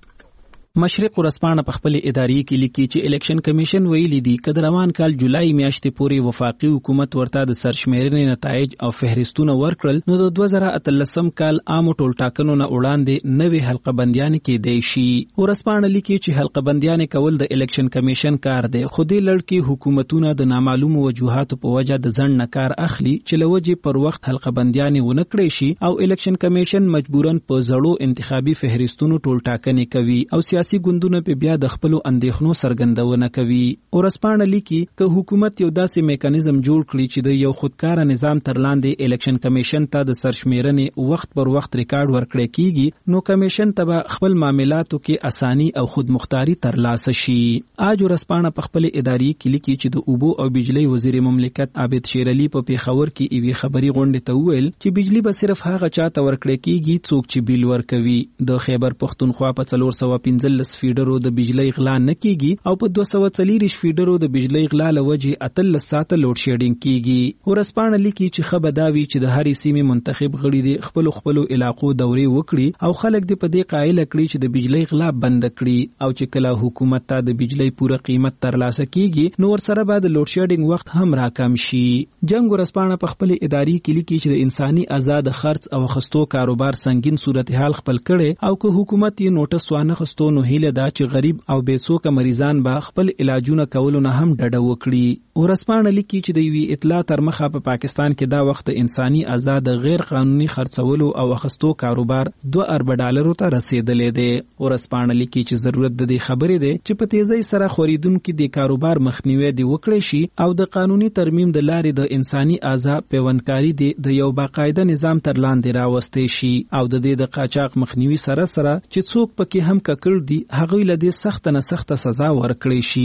مشرق ورځپاڼه په خپل اداري کې لیکي چې الیکشن کمیشن ویلي دی چې د روان کال جولای میاشتې پورې وفاقي حکومت ورته د سرشمیرنې نتایج او فهرستونه ورکړل نو د 2013 کال عام ټولټاکنو نه وړاندې نوې حلقه بندیان کې دی شي. ورځپاڼه لیکي چې حلقه بندیان کول د الیکشن کمیشن کار دی خو دې لړ کې حکومتونه د نامعلومو وجوهاتو په وجه د ځنډ نه کار اخلي چې لوجه پر وخت حلقه بندیان ونه کړی شي او الیکشن کمیشن مجبورن په زړو انتخابي فهرستونو ټولټاکنې کوي او سیاسي ګوندونه په بیا د خپل اندېښنو څرګندونه کوي. ورځپاڼه لیکي چې حکومت یو داسې میکانیزم جوړ کړي چې د یو خودکار نظام تر لاندې الیکشن کمیشن ته د سرشمیرنې وخت پر وخت ریکارډ ورکړي کیږي نو کمیشن ته خپل معاملاتو کې اساني او خودمختاري ترلاسه شي. اج ورځپاڼه په خپل اداري کې لیکي چې د اوبو او بجلی وزیر مملکت عابد شیر علي په پیښور کې ایوي خبري غونډه ته ویل چې بجلی به صرف هغه چاته ورکړي کیږي څوک چې بیل ورکوي. د خیبر پښتونخوا په 415 فیډرو د بجلی غلا نه کیږي او په 240 فیډرو د بجلی غلا لوجه 13 ساعت لوډ شیډینګ کیږي. ورځپاڼه لیکي چې خبرداوي چې د هرې سیمې منتخب غړي د خپل علاقو دوري وکړي او خلک د په دې قایل کړي چې د بجلی غلا بند کړي او چې کله حکومت ته د بجلی پوره قیمت ترلاسه کیږي نو ورسره بعد لوډ شیډینګ وخت هم راکم شي. جنگ ورځپاڼه په خپل اداري کې لیکي چې د انساني آزاد خرڅ او خستو کاروبار سنگین صورتحال خپل کړي او که حکومت یې نوټس وانه خستو نو هیله دا چې غریب او بیسوکه مریضان به خپل علاجونه کولو نه هم ډډه وکړي. ورځپاڼه لیکي چې د یوې اطلاع تر مخه په پاکستان کې دا وخت انساني آزاد غیر قانوني خرڅولو او اخستو کاروبار 2 ارب ډالرو ته رسیدلې دی. ورځپاڼه لیکي چې ضرورت د دې خبرې دی چې په تیزی سره خوریدونکو د کاروبار مخنیوي دی وکړي شي او د قانوني ترمیم د لارې د انساني آزاد پیوندکاری دی د یو باقاعده نظام تر لاندې راوستي شي او د دې د قاچاق مخنیوي سره چې څوک پکې هم ککړ دي هغه له دې سخت نه سخت سزا ورکړي شي.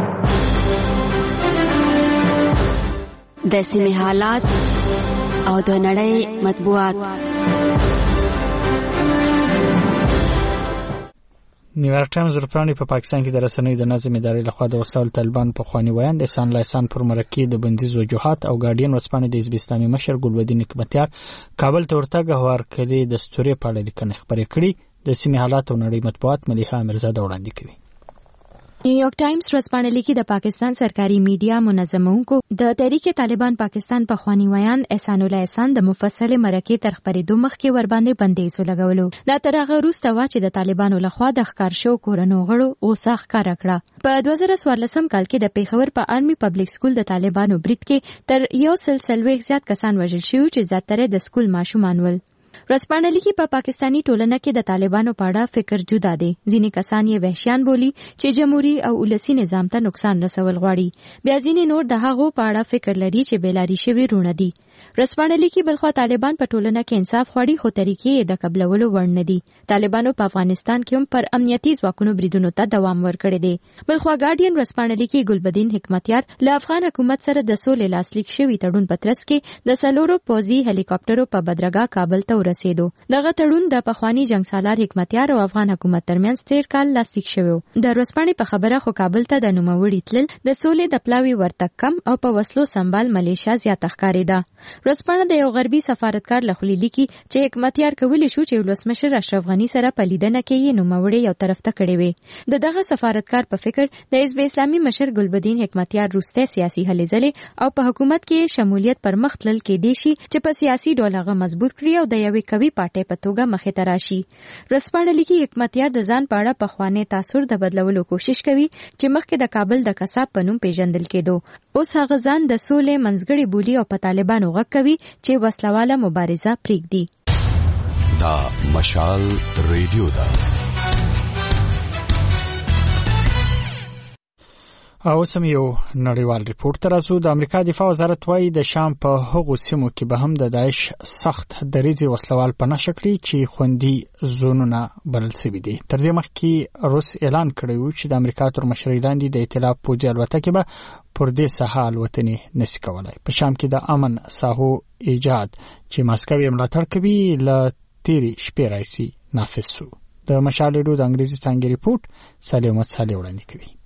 د سیمې حالات او د نړۍ مطبوعات. نیویارک ټایمز ورپاڼې په پاکستان کې د رسنیو د نظم ادارې لخوا د وسایل طالبان په خواني ویاند احسان الله احسان پر مرکې د بندیز وجوهات او ګارډین ورځپاڼې د حزب اسلامي مشر ګلبدین حکمتیار کابل ته ورتګ او هرکلي د ستوري په اړه لیکنه خپرې کړې د سیمې حالات او نړۍ مطبوعات ملیحه امیرزاده وړاندې کوي. نیویارک ټایمز ورځپاڼه لیکي د پاکستان سرکاري میډیا منظمونکو د تحریک طالبان پاکستان په خواني ویان احسان الله احسان د مفصل مرکې تر خبرېدو مخکې ور باندې بندیز ولګولو. دا تر هغه وروسته وا چې د طالبانو لخوا د ښکار شو کورنو غړو غوسه ښکاره کړه. په 2014 کال کې د پیښور په آرمي پبلک سکول د طالبانو برید کې تر 140 زیات کسان وژل شوي چې زیاتره د سکول ماشومان ول. ورځپاڼه لیکي په پاکستانی ټولنه کې د طالبانو په اړه فکر جدا دی. ځینې کسان یې وحشیان بولي چې جمهوریت او ولسی نظام ته نقصان رسول غواړي. بیا ځینې نور د هغو په اړه فکر لري چې بیلاری شوي رونه دي. ورځپاڼه لیکي بلخوا طالبان په ټولنه کې انصاف غواړي خو طریقې د قبلولو وړ نه دي. طالبانو په افغانستان کې هم پر امنیتي ځواکونو بریدونو ته دوام ورکړی دی. بلخوا ګارډین ورځپاڼه لیکي ګلبدین حکمتیار له افغان حکومت سره د سولې لاسلیک شوي تړون په ترڅ کې د سلورو پوځي هلیکاپټرو په بدرګه کابل ته ورسېدو. دغه تړون د پخوانی جنگسالار حکمتیار او افغان حکومت ترمنځ تیر کال لاسلیک شوی. د ورځپاڼې په خبره خو کابل ته د نوموړي تلل د سولې د پلاوي ورتګ کم او په وسلو سنبال ملیشیا زیات ښکارېده. ورځپاڼه د یو غربي سفارتکار له خولې لیکي چې حکمتیار کولی شو چې ولسمشر اشرف غنی سره په لیدنه کې یې نوموړی یو طرف ته کړی وي. دغه سفارتکار په فکر د حزب اسلامي مشر ګلبدین حکمتیار روسته سیاسي هلې ځلې او په حکومت کې شمولیت پر مخ تلل کې دی شي چې په سیاسي ډول هغه مضبوط کړي او د یوې قوي پارټۍ په توګه مخې ته راشي. ورځپاڼه لیکي حکمتیار د ځان په اړه پخوانی تاثر د بدلولو کوشش کوي چې مخکې د کابل د قصاب په نوم پیژندل کېدو. اوس هغه ځان د سولې منځګړی بولي او په طالبانو غږ کوي چې وسلواله مبارزه پرېږدي. دا مشال ریډیو ده. او سم یو نړیوال ریپورت تر راځو. د امریکا دفاع وزارت وايي د شام په هغو سیمو کې به هم د داعش سخت دریځي وسلوال پناه شکړي چې خوندي زونونه بلل شوي دي. تر دې مخکې روس اعلان کړی و چې د امریکا تر مشرۍ لاندې د ائتلاف پوځي الوتکې به پر دې ساحه الوتنې نشي کولای. په شام کې د امن ساحو ایجاد چې ماسکو یې ملاتړ کوي له تیرې شپې راځي نافذ شو. د مشال ریډیو د انګریزي څانګې ریپورت سلیمت صالح وړاندې کوي.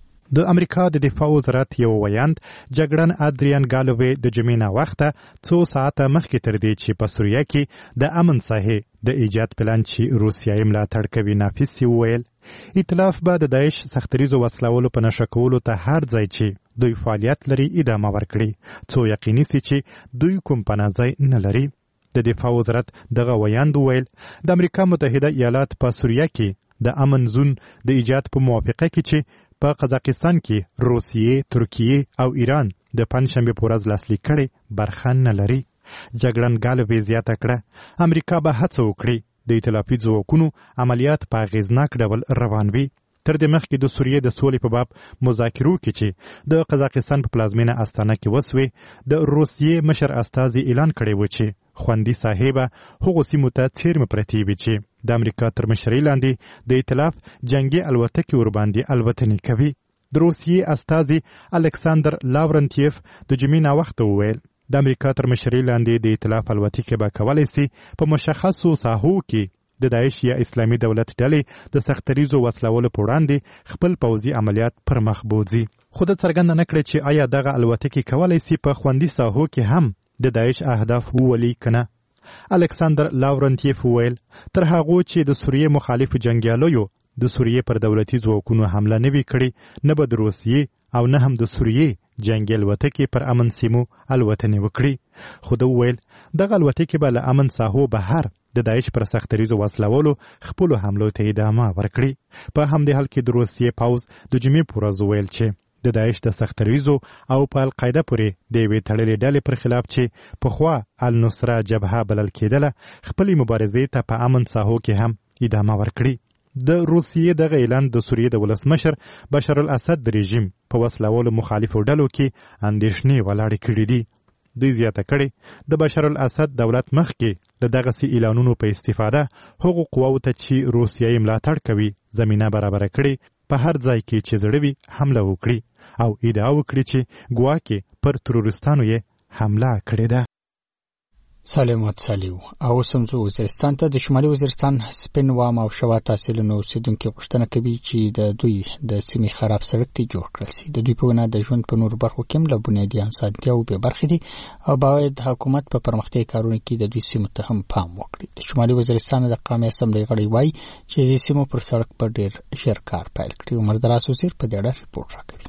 د امریکا د دفاع وزارت یو ویاند جګړن ادریان ګالووی د جمعې وخته څو ساعته مخکې تر دې چې په سوریه کې د امن ساحې د ایجاد پلان چې روسیه یې ملاتړ کوي نافذ شي ویل ائتلاف به د داعش سختریزو وسلولو په نشه کولو ته هر ځای چې دوی فعالیت لري ادامه ورکړي څو یقیني سي چې دوی کوم پناه ځای نه لري. د دفاع وزارت دغه ویاند ویل د امریکا متحده ایالات په سوریه کې د امن زون د ایجاد په موافقه کې چې په قزاقستان کې روسیې، ترکیې او ایران د پنځشنبه په ورځ لاسلیک کړي برخه نه لري. جګړن ګالووی زیاته کړه امریکا به هڅه وکړي د ائتلافي ځواکونو عملیات په اغیزناک ډول روان وي. تر دې مخکې د سوریې د سولې په باب مذاکرو کې چې د قزاقستان په پلازمینه استانه کې وسوي د روسیې مشر استازي اعلان کړی و چې خوندي صاحب هغه سیمو ته څیرمه پرتی وي چې د امریکا تر مشرۍ لاندې د ائتلاف جنگي الوتکې ور باندې الوتنې کوي. د روسیې استازي الکساندر لاورنتیف د جمعې وخت وویل د امریکا تر مشرۍ لاندې د ائتلاف الوتکې به کولای شي په مشخصو ساحو کې د داعش یا اسلامي دولت ډلې د سختریزو وسلولو په وړاندې خپل پوځي عملیات پر مخ بوځي. خو د څرګنده نه کړي چې آیا دغه الوتکې کولای شي په خوندي ساحو کې هم د داعش اهداف وولي کنه. الکساندر لاورنتیف ویل تر هغه چې د سوریې مخالف جنگیالیو د سوریې پر دولتي ځواکونو حمله نه وی کړي نه به د روسیې او نه هم د سوریې جنگي الوتکې پر امن سیمو الوتنې وکړي. خو د ویل دغه الوتکې به له امن ساحو بهر د داعش پر سختریزو وسلولو خپل حملو ته ادامه ورکړي. په همدې حال کې د روسیې پوځ د جمعې په ورځ ویل چې د داعش د سختریزو او په القاعده پورې د یوې تړلې ډلې پر خلاف چې پخوا النصره جبهه بلل کېدله خپلې مبارزې ته په امن ساحو کې هم ادامه ورکړي. د روسیې دغه اعلان د سوریې د ولسمشر بشار الاسد د رژیم په وسلولو مخالفو ډلو کې اندېښنې ولاړې کړي دي. دوی زیاته کړي د بشار الاسد دولت مخکې له دغسې اعلانونو په استفاده هغو قواو ته چې روسیه یې ملاتړ کوي زمینه برابره کړي په هر ځای کې چې زړه وي حمله وکړي او ادعا وکړي چې ګواکې پر ترورستانو یې حمله کړې ده. سلامات سالیو او سمزو وزیرستان ته د شمالي وزیرستان سپین وام او شوا تحصیلونو اوسیدونکو غوښتنه کوي چې د دوی د سیمې خراب سړک ته جوړ کړل شي. د دوی په وینا د ژوند په نور برخو کې له بنیادي اسانتیاو به برخې دي او باید حکومت په پرمختیا کارونو کې د دوی سیمو ته هم پام وکړي. د شمالي وزیرستان د قومي اسمبلی غړي وایي چې د سیمو پر سړک په ډیر ژر کار پیل کړي. عمر دراس وزیر په دې اړه ریپورت راکوي.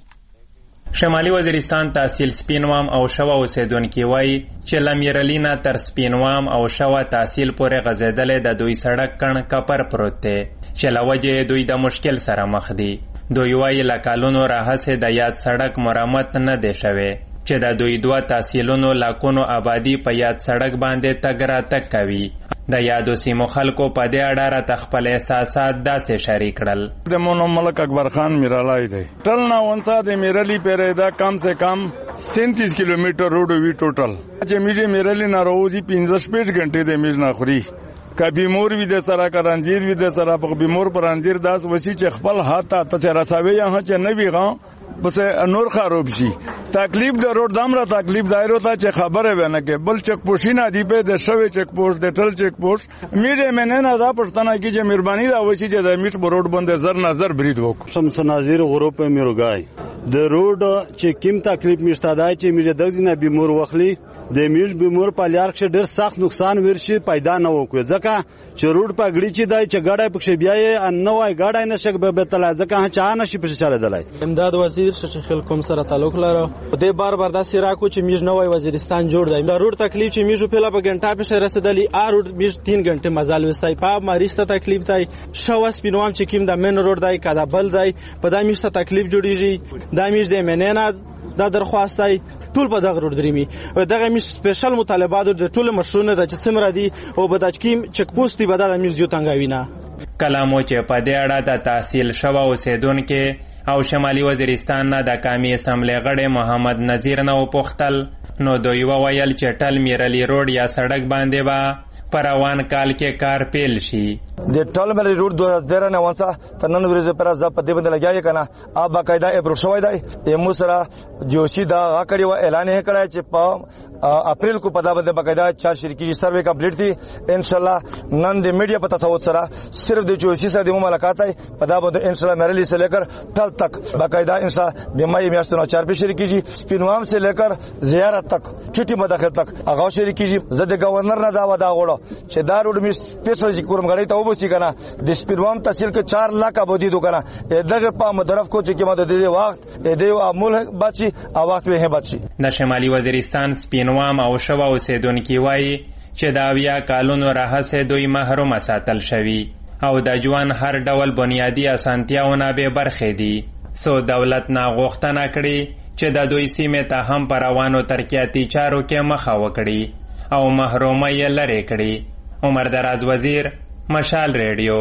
شمالي وزیرستان تحصیل سپینوام او شوا اوسیدونکي وایي چې لمیرلینا تر سپینوام او شوا تحصیل پورې غځېدلې د دوی سړک کڼ کپر پروت دی چې له وجې دوی د مشکل سره مخ دي. دوی وایي له کلونو راهیسې د یاد سړک مرمت نه دی شوی چې د دوی 2 تحصیلونو لاکونو آبادی په یاد سړک باندې تګ راتګ کوي. د یادو سیمو خلکو په دې اړه راته خپل احساسات داسې شریک کړل. د مونو ملک اکبر خان میرالای دی ټل نه ونسا د میرلی پیره دا کم سے کم 37 کیلومتر روډ وی ټوټل چې میجه میرلی نه روزي 15 غنټه د میج نه خوري. کبي مور وی د سره کرانجیر وی د سره په بیمور پرانجیر داس وسی چې خپل هاته ته رساوي یا چې نه وی غا بس نور خراب شي. تکلیف د روډ دمره تکلیف دایره ته چې خبره ونه کې بل چک پوشینا دی په د شوی چک پوسټ د ټل چک پوسټ میره مننه دا پښتنه کې چې مهرباني دا وسی چې د میټ روډ باندې زر نظر برید وک شمس ناظر غروپ میروګای د روډ چې کیم تکلیف مشتادای چې میره د ځینه بیمور وخلی د میل بیمور په لار کې ډېر سخت نقصان ورشي پیدا نه وکړي ځکه چې روډ په غړي چې دای چې ګاډي پکې بیاي ان نوای ګاډي نشک به تل ځکه چا نشي په شاله دلای. امداد وزیر شیخ خلکم سره تعلق لرو د بار داسې راکو چې میج نوای وزیرستان جوړ دی. د روډ تکلیف چې میجو په لپاره غنټه په رسیدلی ا روډ میج 3 غنټه مزال وستای په مریسته تکلیف دی. شواس پینوام چې کیم د مین روډ دی کدا بل دی په د میجته تکلیف جوړیږي. د میج د مننه دا درخواستای ټول په دغه روډ دریمي دغه می سپیشل مطالبات د ټول مشرونه د چڅمره دي او په دچکیم چک پوسټ دی بدل میز یو تنګاوینا. کلامو چې په دې اړه د تحصیل شوا اوسیدونکو او شمالي وزیرستان نه د قومي اسمبلی غړي محمد نذیر نه وپوښتل نو دوی وویل چې ټل میرلی روډ یا سړک باندې با پر روان کال کې کار پیل شي. د ټل میرلی روډ 2013 نه ونسا تنن ورځ پر ځ په دې باندې لګیای کنه اب باقاعده اپروچ شوی دی ایمو سره جوشي دا غکړی و اعلان یې کړی چې په اپریل کو پدا باندې باقاعده 4 شرکتي سروې کمپلیټ دي ان شاء الله. نن د میډیا په تصوت سره صرف د جوشي سره د ملاقات ای پدا باندې ان شاء الله میرلی سے لیکر ټل تک باقاعده ان شاء الله د مې میاشتو 4 شرکتي سپینوام سے لیکر زیارت تک چټي مداخل تک هغه شرکتي زده گورنر نه دا ودا غوړو چې دا روډ می سپیشل چې کوم غړی ته وبوسی کنه د سپینوام تحصیل کې 4 लाख آبادی دو کنه دغه په مدرف کو چې کمه د دې وخت د عمل بچي او وخت به بچي. د شمالي وزیرستان سپینوام او شوا اوسیدونکي وایي چې دا بیا کالونو راهسه دوی محروم ساتل شوی او د ژوند هر ډول بنیادی اسانتیاونه به برخې دي. سو دولت نه غوښتنه کړې چې د دوی سیمه ته هم پر روانو ترقیاتي چارو کې مخه وکړي او محرومه یې لرې کړي. عمر دراز وزیر مشال ریډیو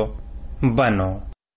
بنو.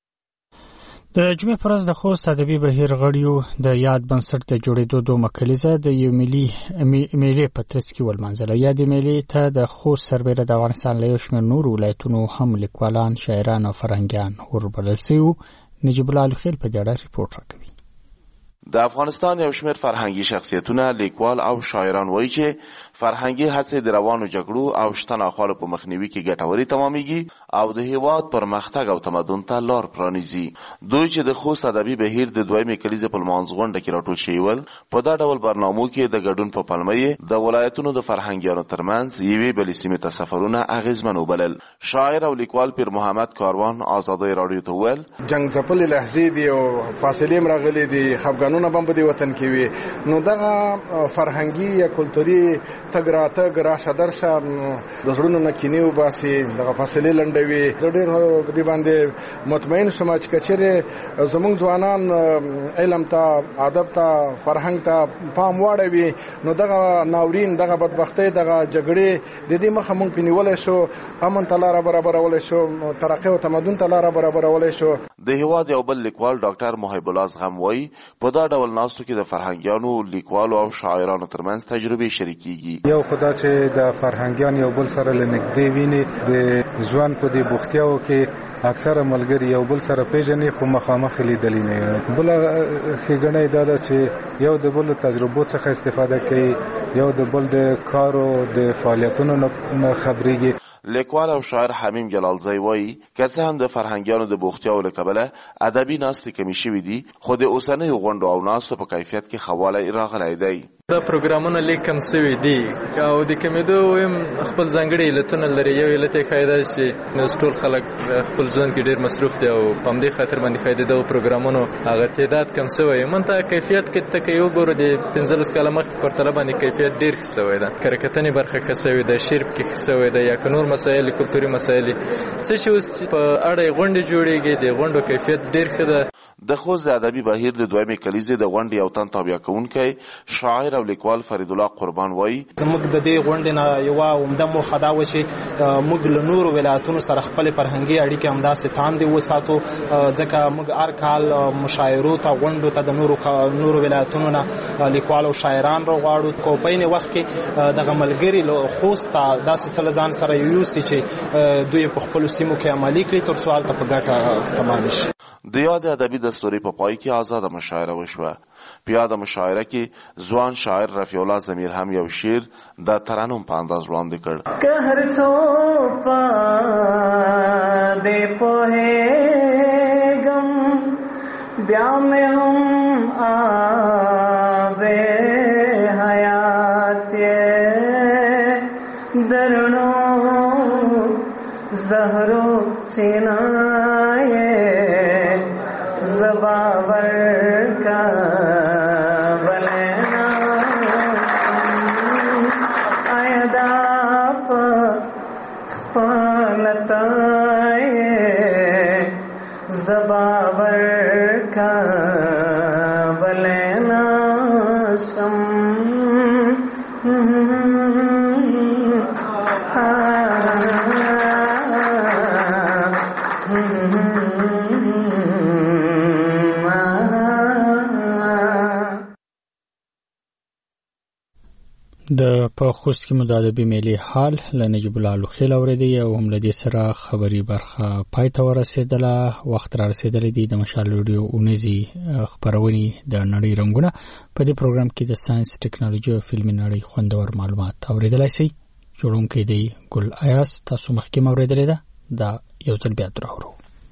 د جمعې پر ورځ د خوست ادبي بهیر غړیو د یاد بنسټ د جوړېدو 2 مکلزه د یو ملي میلې په ترڅ کې ولمنځله. یاد میلې ته د خوست سربېره د افغانستان له یو شمېر نور ولایتونو هم لیکوالان، شاعران او فرهنګیان وربلل شوي. نجیب الله الخیل په دې اړه ریپورت راکوي. د افغانستان یو شمېر فرهنګي شخصیتونه، لیکوال او شاعران وایي چې فرهنګي هڅې د روانو جګړو او شته ناخوالو په مخنیوي کې ګټورې تمامېږي او د هېواد پرمختګ او تمدن ته لار پرانیزي. دوی چې د خوست ادبي بهیر د 2مې کلیزې په لمانځ غونډه کې راټول شوي ول، په دا ډول برنامو کې د ګډون په پلمه یې د ولایتونو د فرهنګیانو ترمنځ یوې بلې سیمې ته سفرونه اغېزمن وبلل. شاعر او لیکوال پیر محمد کاروان ازادۍ راډیو ته وویل جنګ ځپلې لحظې دي او فاصلې هم راغلي دي، خفګانونه به په دې وطن کې وي. نو دغه فرهنګي یا کلتوري تګ راتګ راشه درشه د زړونو نه کینې وباسي، دغه فاصلې لنډوي. زه ډېر په دې باندې مطمئن شوم چې که چېرې زموږ ځوانان علم ته، ادب ته، فرهنګ ته پام واړوي نو دغه ناورین، دغه بدبختۍ، دغه جګړې د دې مخه موږ پې نیولی شو، امن ته لاره برابرولی شو، ترقۍ او تمدن ته لاره برابرولی شو. د هېواد یو بل لیکوال ډاکټر محب الله زغم وایي په دا ډول ناستو کې د فرهنګیانو، لیکوالو او شاعرانو ترمنځ تجربې شریکېږي. یو خدا چې د فرهنګیان یو بل سره له نږدې ویني، د ژوند په دې بوختیاو کې اکثره ملګری یو بل سره پیژنې خو مخامخ لیدلی نه. بل ښېګڼه دا ده چې یو د بل تجربو څخه استفاده کوي، یو د بل د کارو د فعالیتونو نه خبرېږي. لیکوال او شاعر حمیم جلالزی وایي که څه هم د فرهنګیانو د بوختیاو له کبله ادبي ناستې کمې شوي دي، خو د اوسنیو غونډو او ناستو په کیفیت کې ښه والی راغلی دی. دا پروګرامونه لیک کم سوي دي او د کمیدو ویم خپل ځانګړي علتونه لري. یو علت یې ښایي دا چې ټول خلک خپل ژوند کې ډېر مصروف دي او په همدې خاطر باندې ښایي د دغو پروګرامونو هغه تعداد کم سوی. منته کیفیت کې ته که یې وګورو د 15 کاله مخکې په پرتله باندې کیفیت ډېر ښه سوی ده. کرکتنې برخه ښه سوې ده، شعر پکې ښه سوی ده، یا که نور مسایل کلتوري مسایل څه چې اوس په اړه یې غونډې جوړېږي د غونډو کیفیت ډېر ښه ده. د خوست د ادبي بهیر د دویمې کلیزې د غونډې یو تن تابع کوونکی شاعر او لیکوال فرید الله قربان وایي زموږ د دې غونډې نه یوه عمده موخه دا وه چې موږ له نورو ولایتونو سره خپلې فرهنګي اړیکې همداسې تاندې وساتو، ځکه موږ هر کال مشاعرو ته غونډو ته د نورو ولایتونو نه لیکوال او شاعران راغواړو. په عین وخت کې دغه ملګري له خوست ته داسې څه له ځان سره یوسي چې دوی په خپلو سیمو کې عملي کړي تر څو هلته په ګټه تمام شي. د یاد ادبي دستوري په پای کې آزاده مشاعره وشوه. په یاد مشاعره کې ځوان شاعر رفیع الله ضمیر هم یو شعر د ترنم په انداز وړاندې کړ. که هر څو په دې پوهېږم بیا مې هم آبِ حیات یې درنو زهرو چینایې زباور کا بلنا ایدا پالتائے زباور کا بلنا شم د په خوست کې مدادبي ملي حال له نجیب الله لوخیل اوریدي او هم له دې سره خبري برخه پای ته ورسېدله. وخت را رسېدلی دی د مشال ریډیو اونیزي خبرونې د نړۍ رنګونه. په دې پروګرام کې د ساينس ټیکنالوژي او فلمي نړۍ خوندور معلومات اوریدلای شئ. جوړونکی دی ګل ایاس. تاسو مخکې اوریدلې ده دا یو ځل بیا درو.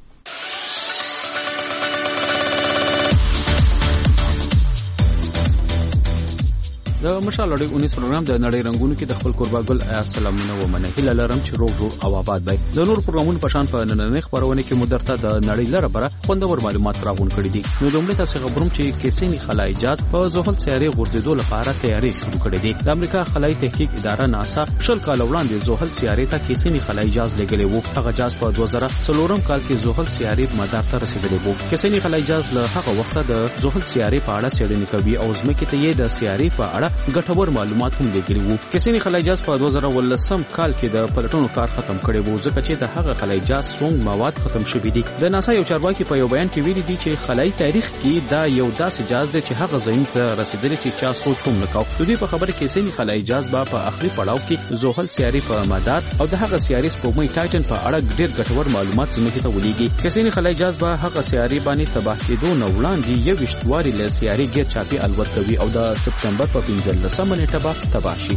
د مشال لړۍ 19 پروګرام د نړۍ رنگونو کې د خپل قربا ګل آیا سلامونه و منه هله لرم چې روغ جوړ او آباد وي. د نور پروګرامونو په شان په نننۍ خبرونه کې مدرته د نړۍ لره بره خوندور معلومات راغون کړي دي. نو دومره تاسو خبروم چې کیسینی خلای جات په زحل سیارې غورځېدو لپاره تیاری شروع کړي دي. د امریکا خلای تحقیق اداره ناسا شل کال وړاندې زحل سیارې ته کیسینی خلای جاز لګلې وو. هغه جاز په 2014 کال کې زحل سیارې مدار ته رسیدلی وو. کیسینی خلای جاز له هغه وخته د زحل سیارې په اړه څېړنې کوي او ځمکې ته یې د سیارې په اړه ګټور معلومات هم لګړي وو. کیسینی خلای جاز په 2018 کال کې د پلټونو کار ختم کړي وو ځکه چې د هغه خلای جاز سونګ مواد ختم شوي دي. د ناسا یو چارواکي په یو بیان کې ویلي دي چې خلای تاریخ کې دا یو داسې جاز دی چې هغه ځین ته رسیدلی چې چا سوچ هم نکاو. د دې په خبره کې کیسینی خلای جاز په آخري پړاو کې زحل سیارې په مدار او د هغه سیارې سپوږمۍ ټایټن په اړه ډېر ګټور معلومات ځمکې ته ولېږي. کیسینی خلای جاز به هغه سیارې باندې تباه کېدو نه وړاندې 21 وارې له سیارې غیر چاپي الوت کوي او د سپتمبر په 15 نیټه به تباه شي.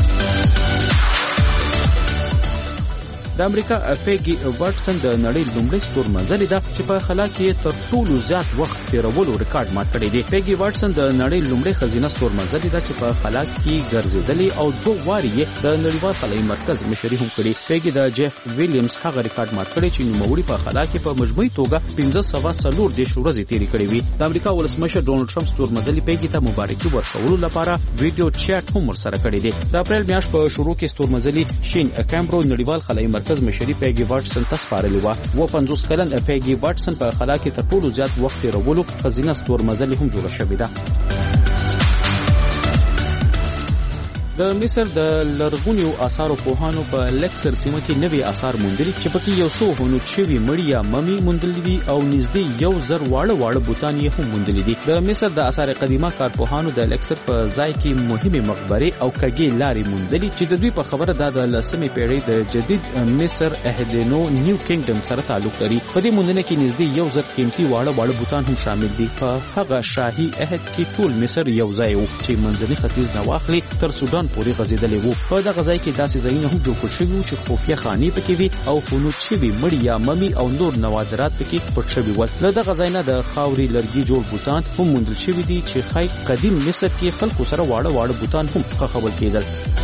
د امریکا پیګي واټسن د نړۍ لومړی ستورمزلې ده چې په خلا کې تر ټولو زیات وخت تیرولو ریکارډ مات کړی دی. پیګي واټسن د نړۍ لومړی ښځینه ستورمزلې ده چې په خلا کې ګرځېدلې او 2 وارې یې د نړیوال خلایي مرکز مشري هم کړې. پیګي د جیف ویلیامز هغه ریکارډ مات کړی چې نوموړي په خلا کې په مجموعي توګه 1540 ورځې تیرې کړې وي. د امریکا ولسمشر ډونالد ټرمپ ستورمزلې پیګي ته مبارکي ورکولو لپاره ویډیو چیټ هم ورسره کړی دی. د اپریل میاشت په شروع کې ستورمزلې شین کیمبرو نړیوال خلایي مرکز مشري پیګي واټسن ته سپارلې وه. 50 کلن پیګي واټسن په خلا کې تر ټولو زیات وخت تیرولو ښځینه ستورمزلې هم جوړه شوې ده. د د مصر د لرغونیو آثارو پوهانو په لکسر سیمه کې نوي آثار موندلي چې پکې یو څو هنود شوي مړي یا ممی موندلي دي او نږدې 1000 واړه بوتان یې هم موندلي دي. د مصر د آثار قدیمه کارپوهانو د لکسر په ځای کې مهمه مقبره او کږې لارې موندلي چې د دوی په خبره د 10مې پیړۍ د جدید مصر اهدنو نیو کینګډم سره تعلق لري. په دې موندنه کې نږدې 1000 قیمتي واړه بوتان هم شامل دي. په هغه شاهي عهد کې ټول مصر یو ځای و چې منځني ختیځ نه واخلي تر سودان پورې غځېدلی وو. په دغه ځای کې داسې ځایونه هم جوړ کړل شوي وو چې خفیه خانې پکې وي او هنود شوي مړي یا ممی او نور نوادرات پکې پټ شوي ول. له دغه ځای نه د خاوري لرګي جوړ بوتان هم موندل شوي دي چې ښایي قدیم مصر کې خلکو سره واړه بوتان هم ښخول کېدل.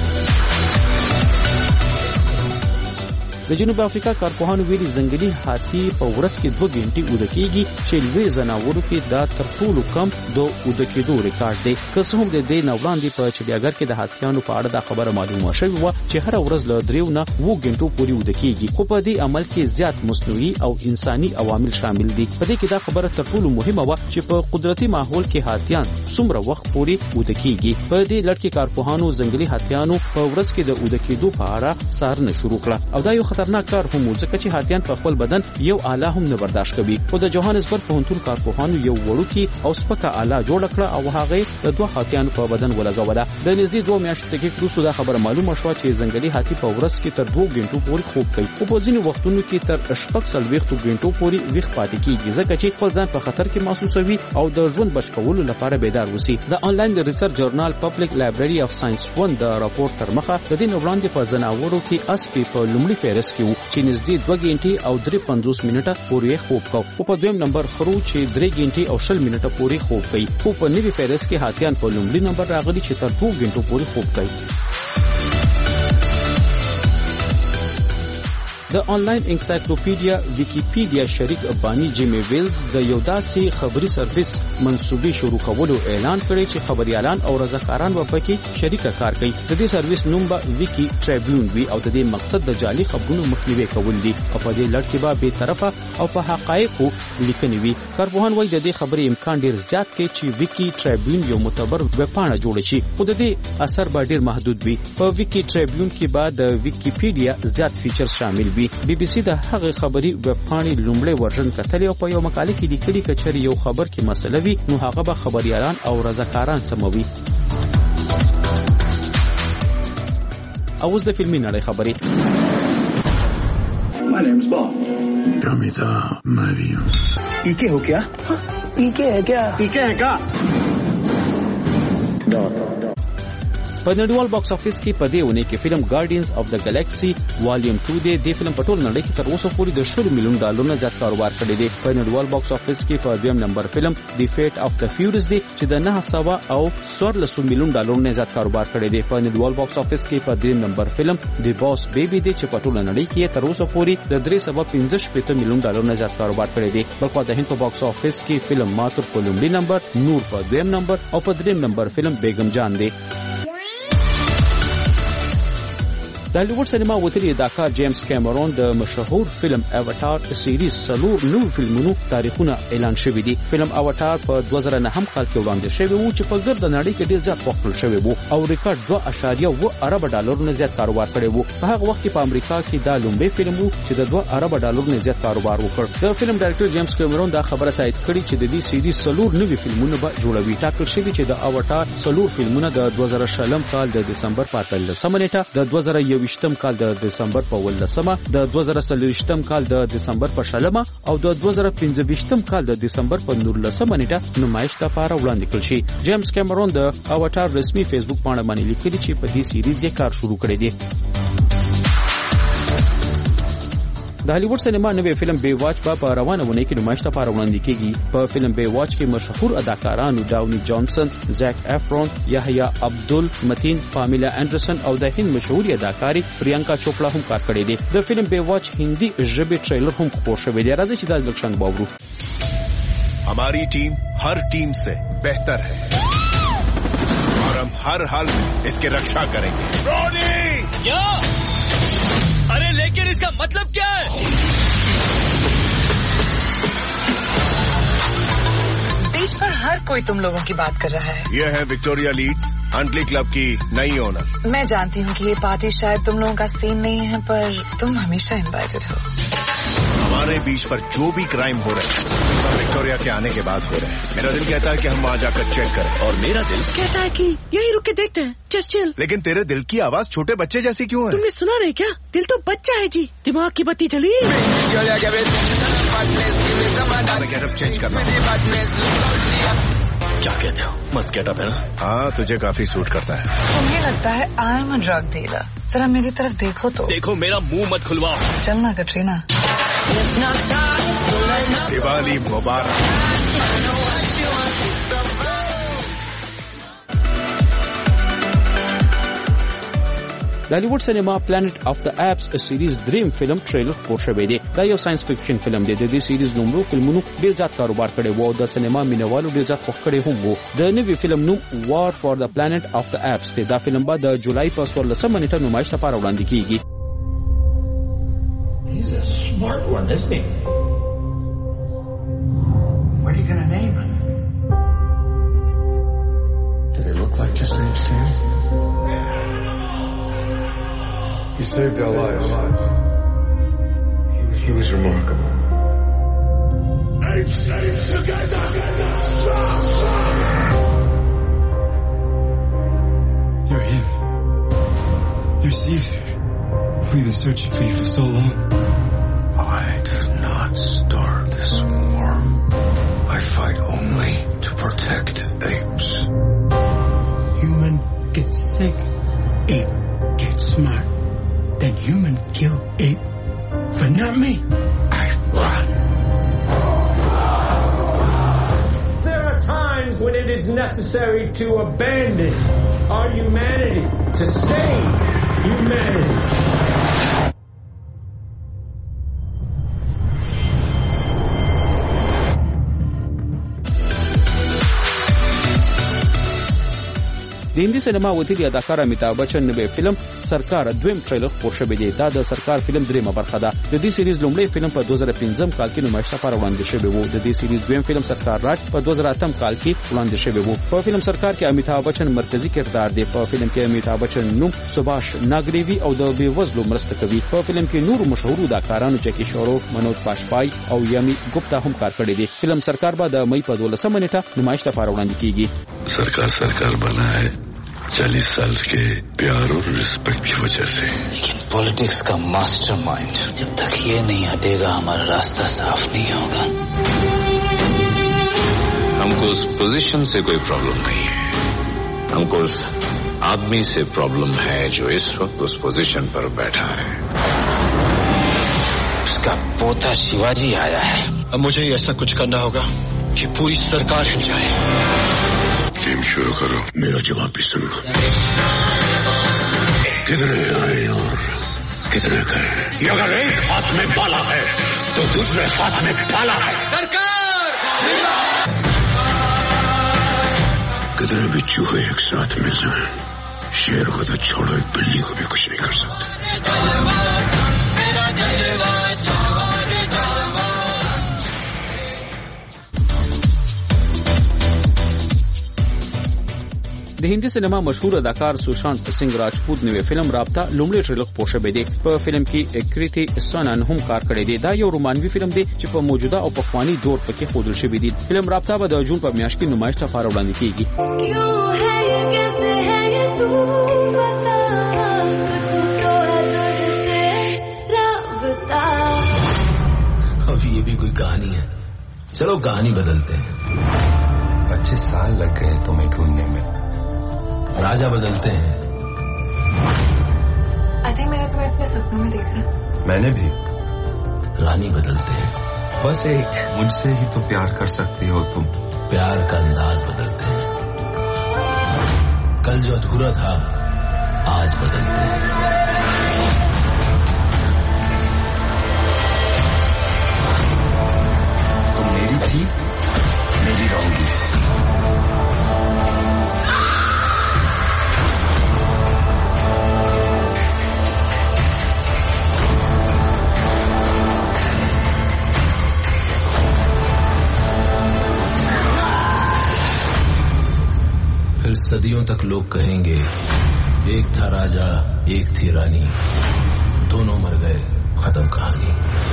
د جنوب افریقا کارپوهانو ویلي ځنګلي هاتي په ورځ کې 2 غنټې اوده کېږي چې لوی ځناورو کې دا تر ټولو کم د اوده کېدو ریکارډ دی. که څه هم د دې نه وړاندې په چړیاګر کې د هاتیانو په اړه دا خبره معلومه شوې وه چې هره ورځ له 3 نه 7 غنټو پورې اوده کېږي، خو په دې عمل کې زیات مصنوعي او انساني عوامل شامل دي. په دې کې دا خبره تر ټولو مهمه وه چې په قدرتي ماحول کې هاتیان څومره وخت پورې اوده کېږي. په دې لړ کې کارپوهانو ځنګلي هاتیانو په ورځ کې د اوده کېدو په اړه څارنه شروع کړه او دا یو خطرناک کار هم ځکه چې هاتیان په خپل بدن یو آله هم نه برداشت کوي. خو د جوهانسبرګ پوهنتون کارپوهانو یو وړوکی او سپکه آله جوړ کړه او هغه د 2 هاتیانو په بدن ولګوله. د نږدې 2 میاشتو کې وروسته دا خبره معلومه شوه چې ځنګلي هاتي په ورځ کې تر 2 غنټو پورې خوب کوي، خو په ځینو وختونو کې تر 40 غنټو پورې ویښ پاتې کیږي ځکه چې خپل ځان په خطر کې محسوسوي او د ژوند بچ کولو لپاره بیدار وسی. د آنلاین ریسرچ جورنال پبلک لایبرری اف ساينس 1 د راپور تر مخه د دې وړاندې په ځناورو کې اسپي په لومړي فهرست کې وو چې نږدې 2 غنټې او 53 منټه پورې خوب کو، او په دویم نمبر خرو چې 3 غنټې او 20 منټه پورې خوب کوي. خو په نوي فهرست کې هاتیان په لومړي نمبر راغلي چې تر 2 غنټو پورې خوب کوي. د آنلاین انسایکلوپیډیا ویکیپیډیا شریک بانی جیمی ویلز د یو داسې خبري سرویس منسوبي شروع کولو اعلان کړی چې خبريالان او رضاکاران په کې شریکه کار کوي. د دې سرویس نوم به ویکی ټریبیون وي او د دې مقصد د جعلي خبرونو مخنیوي کول دي او په دې لړ کې به به طرفه او په حقایقو لیکنې وي. کارپوهان وایي د دې خبرې امکان ډیر زیات دی چې ویکی ټریبیون یو معتبر ویب پاڼه جوړ شي، خو د دې اثر به ډیر محدود وي. په ویکی ټریبیون کې به د ویکیپیډیا زیات فیچر شامل وي. بي بي سي د هغه خبري ویب پاڼې لومړی ورژن کتلی او په یو مقاله کې لیکلي کچري یو خبر کې مسله وي نو هغه به خبريالان او رضاکاران سموي. اوس د فلمي نړۍ خبري. My name's Bob. Ramita Mario. पीके हो क्या? पीके है क्या? पीके है क्या? په نړیوال باکس افیس کې په دې ونه کې فلم ګارډینز اف د ګالاکسي والیوم 2 دی. د فلم په ټول نړۍ کې تر اوسه پورې د $100 ملیون نه زیات کاروبار کړی دی. په نړیوال باکس افیس کې په دویم نمبر فلم دی فیټ اف د فیورز دی چې د 914 ملیون نه زیات کاروبار کړی دی. په نړیوال باکس افیس کې په دریم نمبر فلم دی باس بیبي دی چې په ټول نړۍ کې تر اوسه پورې د 315 ملیون نه زیات کاروبار کړی دی. بلخو د هند په باکس افیس کې فلم ماتور په لومړي نمبر، نور په دویم نمبر او په دریم نمبر فلم بیگم جان دی. د هالیوډ سینما وتلی اداکار جیمز کیمرون د مشهور فلم اواتار سیریز سلور نو فلمونو تاریخونه اعلان شوی دی. فلم اواتار په 2009 کال کې وړاندې شوی وو چې په ګرد نړۍ کې ډیر زیات وخت شوی وو او ریکارډ $2.1 ارب نه زیات کاروبار کړی وو. په هغه وخت کې په امریکا کې دا لومړی فلم وو چې د $2 ارب نه زیات کاروبار وکړ. د فلم ډایرکټر جیمز کیمرون دا خبره تایید کړې چې د دې سیریز سلور نوې فلمونه به جوړوي. ټاکل شوی چې د اواتار سلور فلمونه د 2020 کال د دسمبر په 13 نیټه، د 2021 کال د دسمبر په 18، د 2023 کال د دسمبر په 16 او د 2025 کال د دسمبر په 19 نیټه نمایش لپاره وړاندې کړل شي. جیمز کیمرون د اواتار رسمي فیسبوک باندې باندې لیکلي چې په دې سیریز یې کار شروع کړی دی. د هالیوډ سینما نوې فلم بی واچ په روانه ونه کې نمایش لپاره وړاندې کیږي. په فلم بی واچ کې مشهور اداکارانو ډاونی جانسن، زیک افرون، یحیی عبدل متین، پامیلا انډرسن او د هند مشهور اداکاري پرینکا چوپړا هم کار کړی دی. د فلم بی واچ هندي ژبه ټریلر هم خپور شوی دی. راځي چې دا لکشن باورو. हमारी टीम हर टीम से बेहतर है और हम हर हाल इसकी रक्षा करेंगे. रोनी! क्या? अरे लेकिन इसका मतलब क्या है? देश पर हर कोई तुम लोगों की बात कर रहा है। ये है विक्टोरिया लीड्स हंटली क्लब की नई ओनर। मैं जानती हूँ कि ये पार्टी शायद तुम लोगों का सीन नहीं है, पर तुम हमेशा इनवाइटेड हो। हमारे बीच पर जो भी क्राइम हो रहे हैं विक्टोरिया के आने के बाद हो रहे हैं। मेरा दिल कहता है कि हम वहाँ जाकर चेक करें, और मेरा दिल कहता है कि यही रुक के देखते हैं। Just chill. लेकिन तेरे दिल की आवाज छोटे बच्चे जैसी क्यों है? तुमने सुना नहीं क्या? दिल तो बच्चा है जी, दिमाग की बत्ती जली। गेटअप चेंज करना। क्या कहते हो? मस्त गेटअप है ना? हाँ, तुझे काफी सूट करता है। तुम्हें लगता है I am a drug dealer? जरा मेरी तरफ देखो तो। देखो, मेरा मुंह मत खुलवाओ। चलना कटरीना। दिवाली मुबारक। د هالیوډ سینما پلانټ اف د اپس سیریز دریم فلم ټریلر خپور شوی دی. دا یو ساينس فکشن فلم دی. د دې سیریز لومړو فلمونو ډیر زیات کاروبار کړی وو او د سینما مینوالو ډیر زیات خوښ کړی هم وو. د نوي فلم نوم وار فار د پلانټ اف د اپس دی. دا فلم به د جولای په 16 نیټه نمایش لپاره وړاندې کیږي. He's a smart one, isn't he? What are you going to name him? Do they look like just names to you? He saved our lives. He was remarkable. Ape saves together! Stop! Stop! You're him. You're Caesar. We've been searching for you for so long. I did not start this war. I fight only to protect apes. Human gets sick. Ape gets smart. Then human kill ape. But not me. I run. There are times when it is necessary to abandon our humanity, to save humanity. د هندي سینما وتیری اداکار امیتاب بچن نوې فلم سرکار دویم ټریلر خپور شوی دی. دا د سرکار فلم دریمه برخه ده. د دې سیریز لومړی فلم په 2015 کال کې نمایش لپاره وړاندې شوی وو. د دې سیریز دویم فلم سرکار راج په 2008 کال کې وړاندې شوی وو. په فلم سرکار کې امیتاب بچن مرکزی کردار دی. په فلم کې امیتاب بچن نوم سباش ناګریوی او د بیوزلو مرسته کوي. په فلم کې نور مشهور اداکارانو جکی شروف، منوج پاشپای او یمی ګپتا هم کار کړی دی. فلم سرکار به د مئی په 12 نیټه نمایش لپاره وړاندې کیږي. सरकार बना है 40 साल के प्यार और रिस्पेक्ट की वजह से। लेकिन पॉलिटिक्स का मास्टरमाइंड जब तक ये नहीं हटेगा हमारा रास्ता साफ नहीं होगा। हमको उस पोजीशन से कोई प्रॉब्लम नहीं है, हमको उस आदमी से प्रॉब्लम है जो इस वक्त उस पोजीशन पर बैठा है। उसका पोता शिवाजी आया है। अब मुझे ऐसा कुछ करना होगा कि पूरी सरकार हिल जाए। गेम शुरू करो, मेरा जवाब भी सुन लो। कितने आए और कितने गए? ये अगर एक हाथ में बाला है तो दूसरे हाथ में भाला है। सरकार! कितने भी चूहे एक साथ मिल जाए, शेर को तो छोड़ो, एक बिल्ली को भी कुछ नहीं कर सकते। د هندي سینما مشهور اداکار سوشانت سنگ راجپوت نوې فلم رابطه لومړی ټریلر خپور شوی دی. په فلم کې کریتی سنن هم کار کړی دی. دا یو رومانوي فلم دی چې په موجوده او پخوانی دور پکې ښودل شوی دی. فلم رابطه به د جون په میاشت کې نمایش لپاره وړاندې کیږي. अब ये भी कोई कहानी है, चलो कहानी बदलते हैं। 25 साल लग गए तुम्हें ढूंढने में, राजा बदलते हैं। आई थिंक मैंने तुम्हें अपने सपनों में देखा। मैंने भी। रानी बदलते हैं, बस एक मुझसे ही तो प्यार कर सकती हो तुम। प्यार का अंदाज बदलते हैं, कल जो अधूरा था आज बदलते हैं। तुम मेरी थी, मेरी रहोगी। सदियों तक लोग कहेंगे एक था राजा एक थी रानी, दोनों मर गए, खत्म कहानी।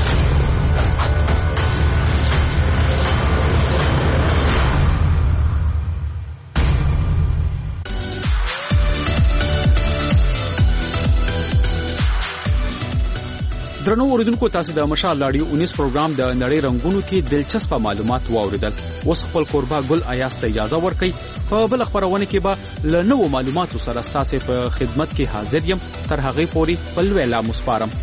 درنو اوریدونکو تاسو د مشال رادیو 19 پروګرام د نړۍ رنگونو کې دلچسپ معلومات واوریدل. اوس خپل قربا ګل ایاس ته اجازه ورکړئ. په بل خبرونه کې به له نوو معلوماتو سره تاسو په خدمت کې حاضر یم. تر هغه پورې بل ویلا مسپارم.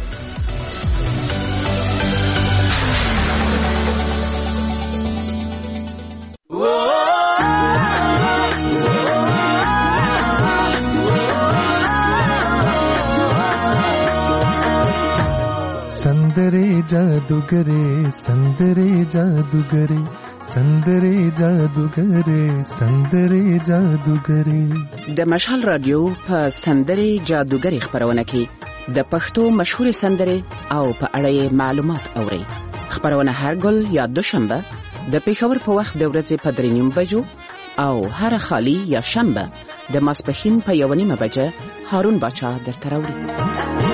संदरे जादूगरे संदरे जादूगरे संदरे जादूगरे संदरे जादूगरे د مشال رادیو په سندره جادوګری خبرونه کې د پښتو مشهور سندره او په اړه معلومات اورئ. خبرونه هر ګل یا دوشنبه د پیښور په وخت د ورځې په 3:30 بجو او هر خالی یا شنبه د ماسپښین په 1:30 بجه هارون باچا درته راوړي.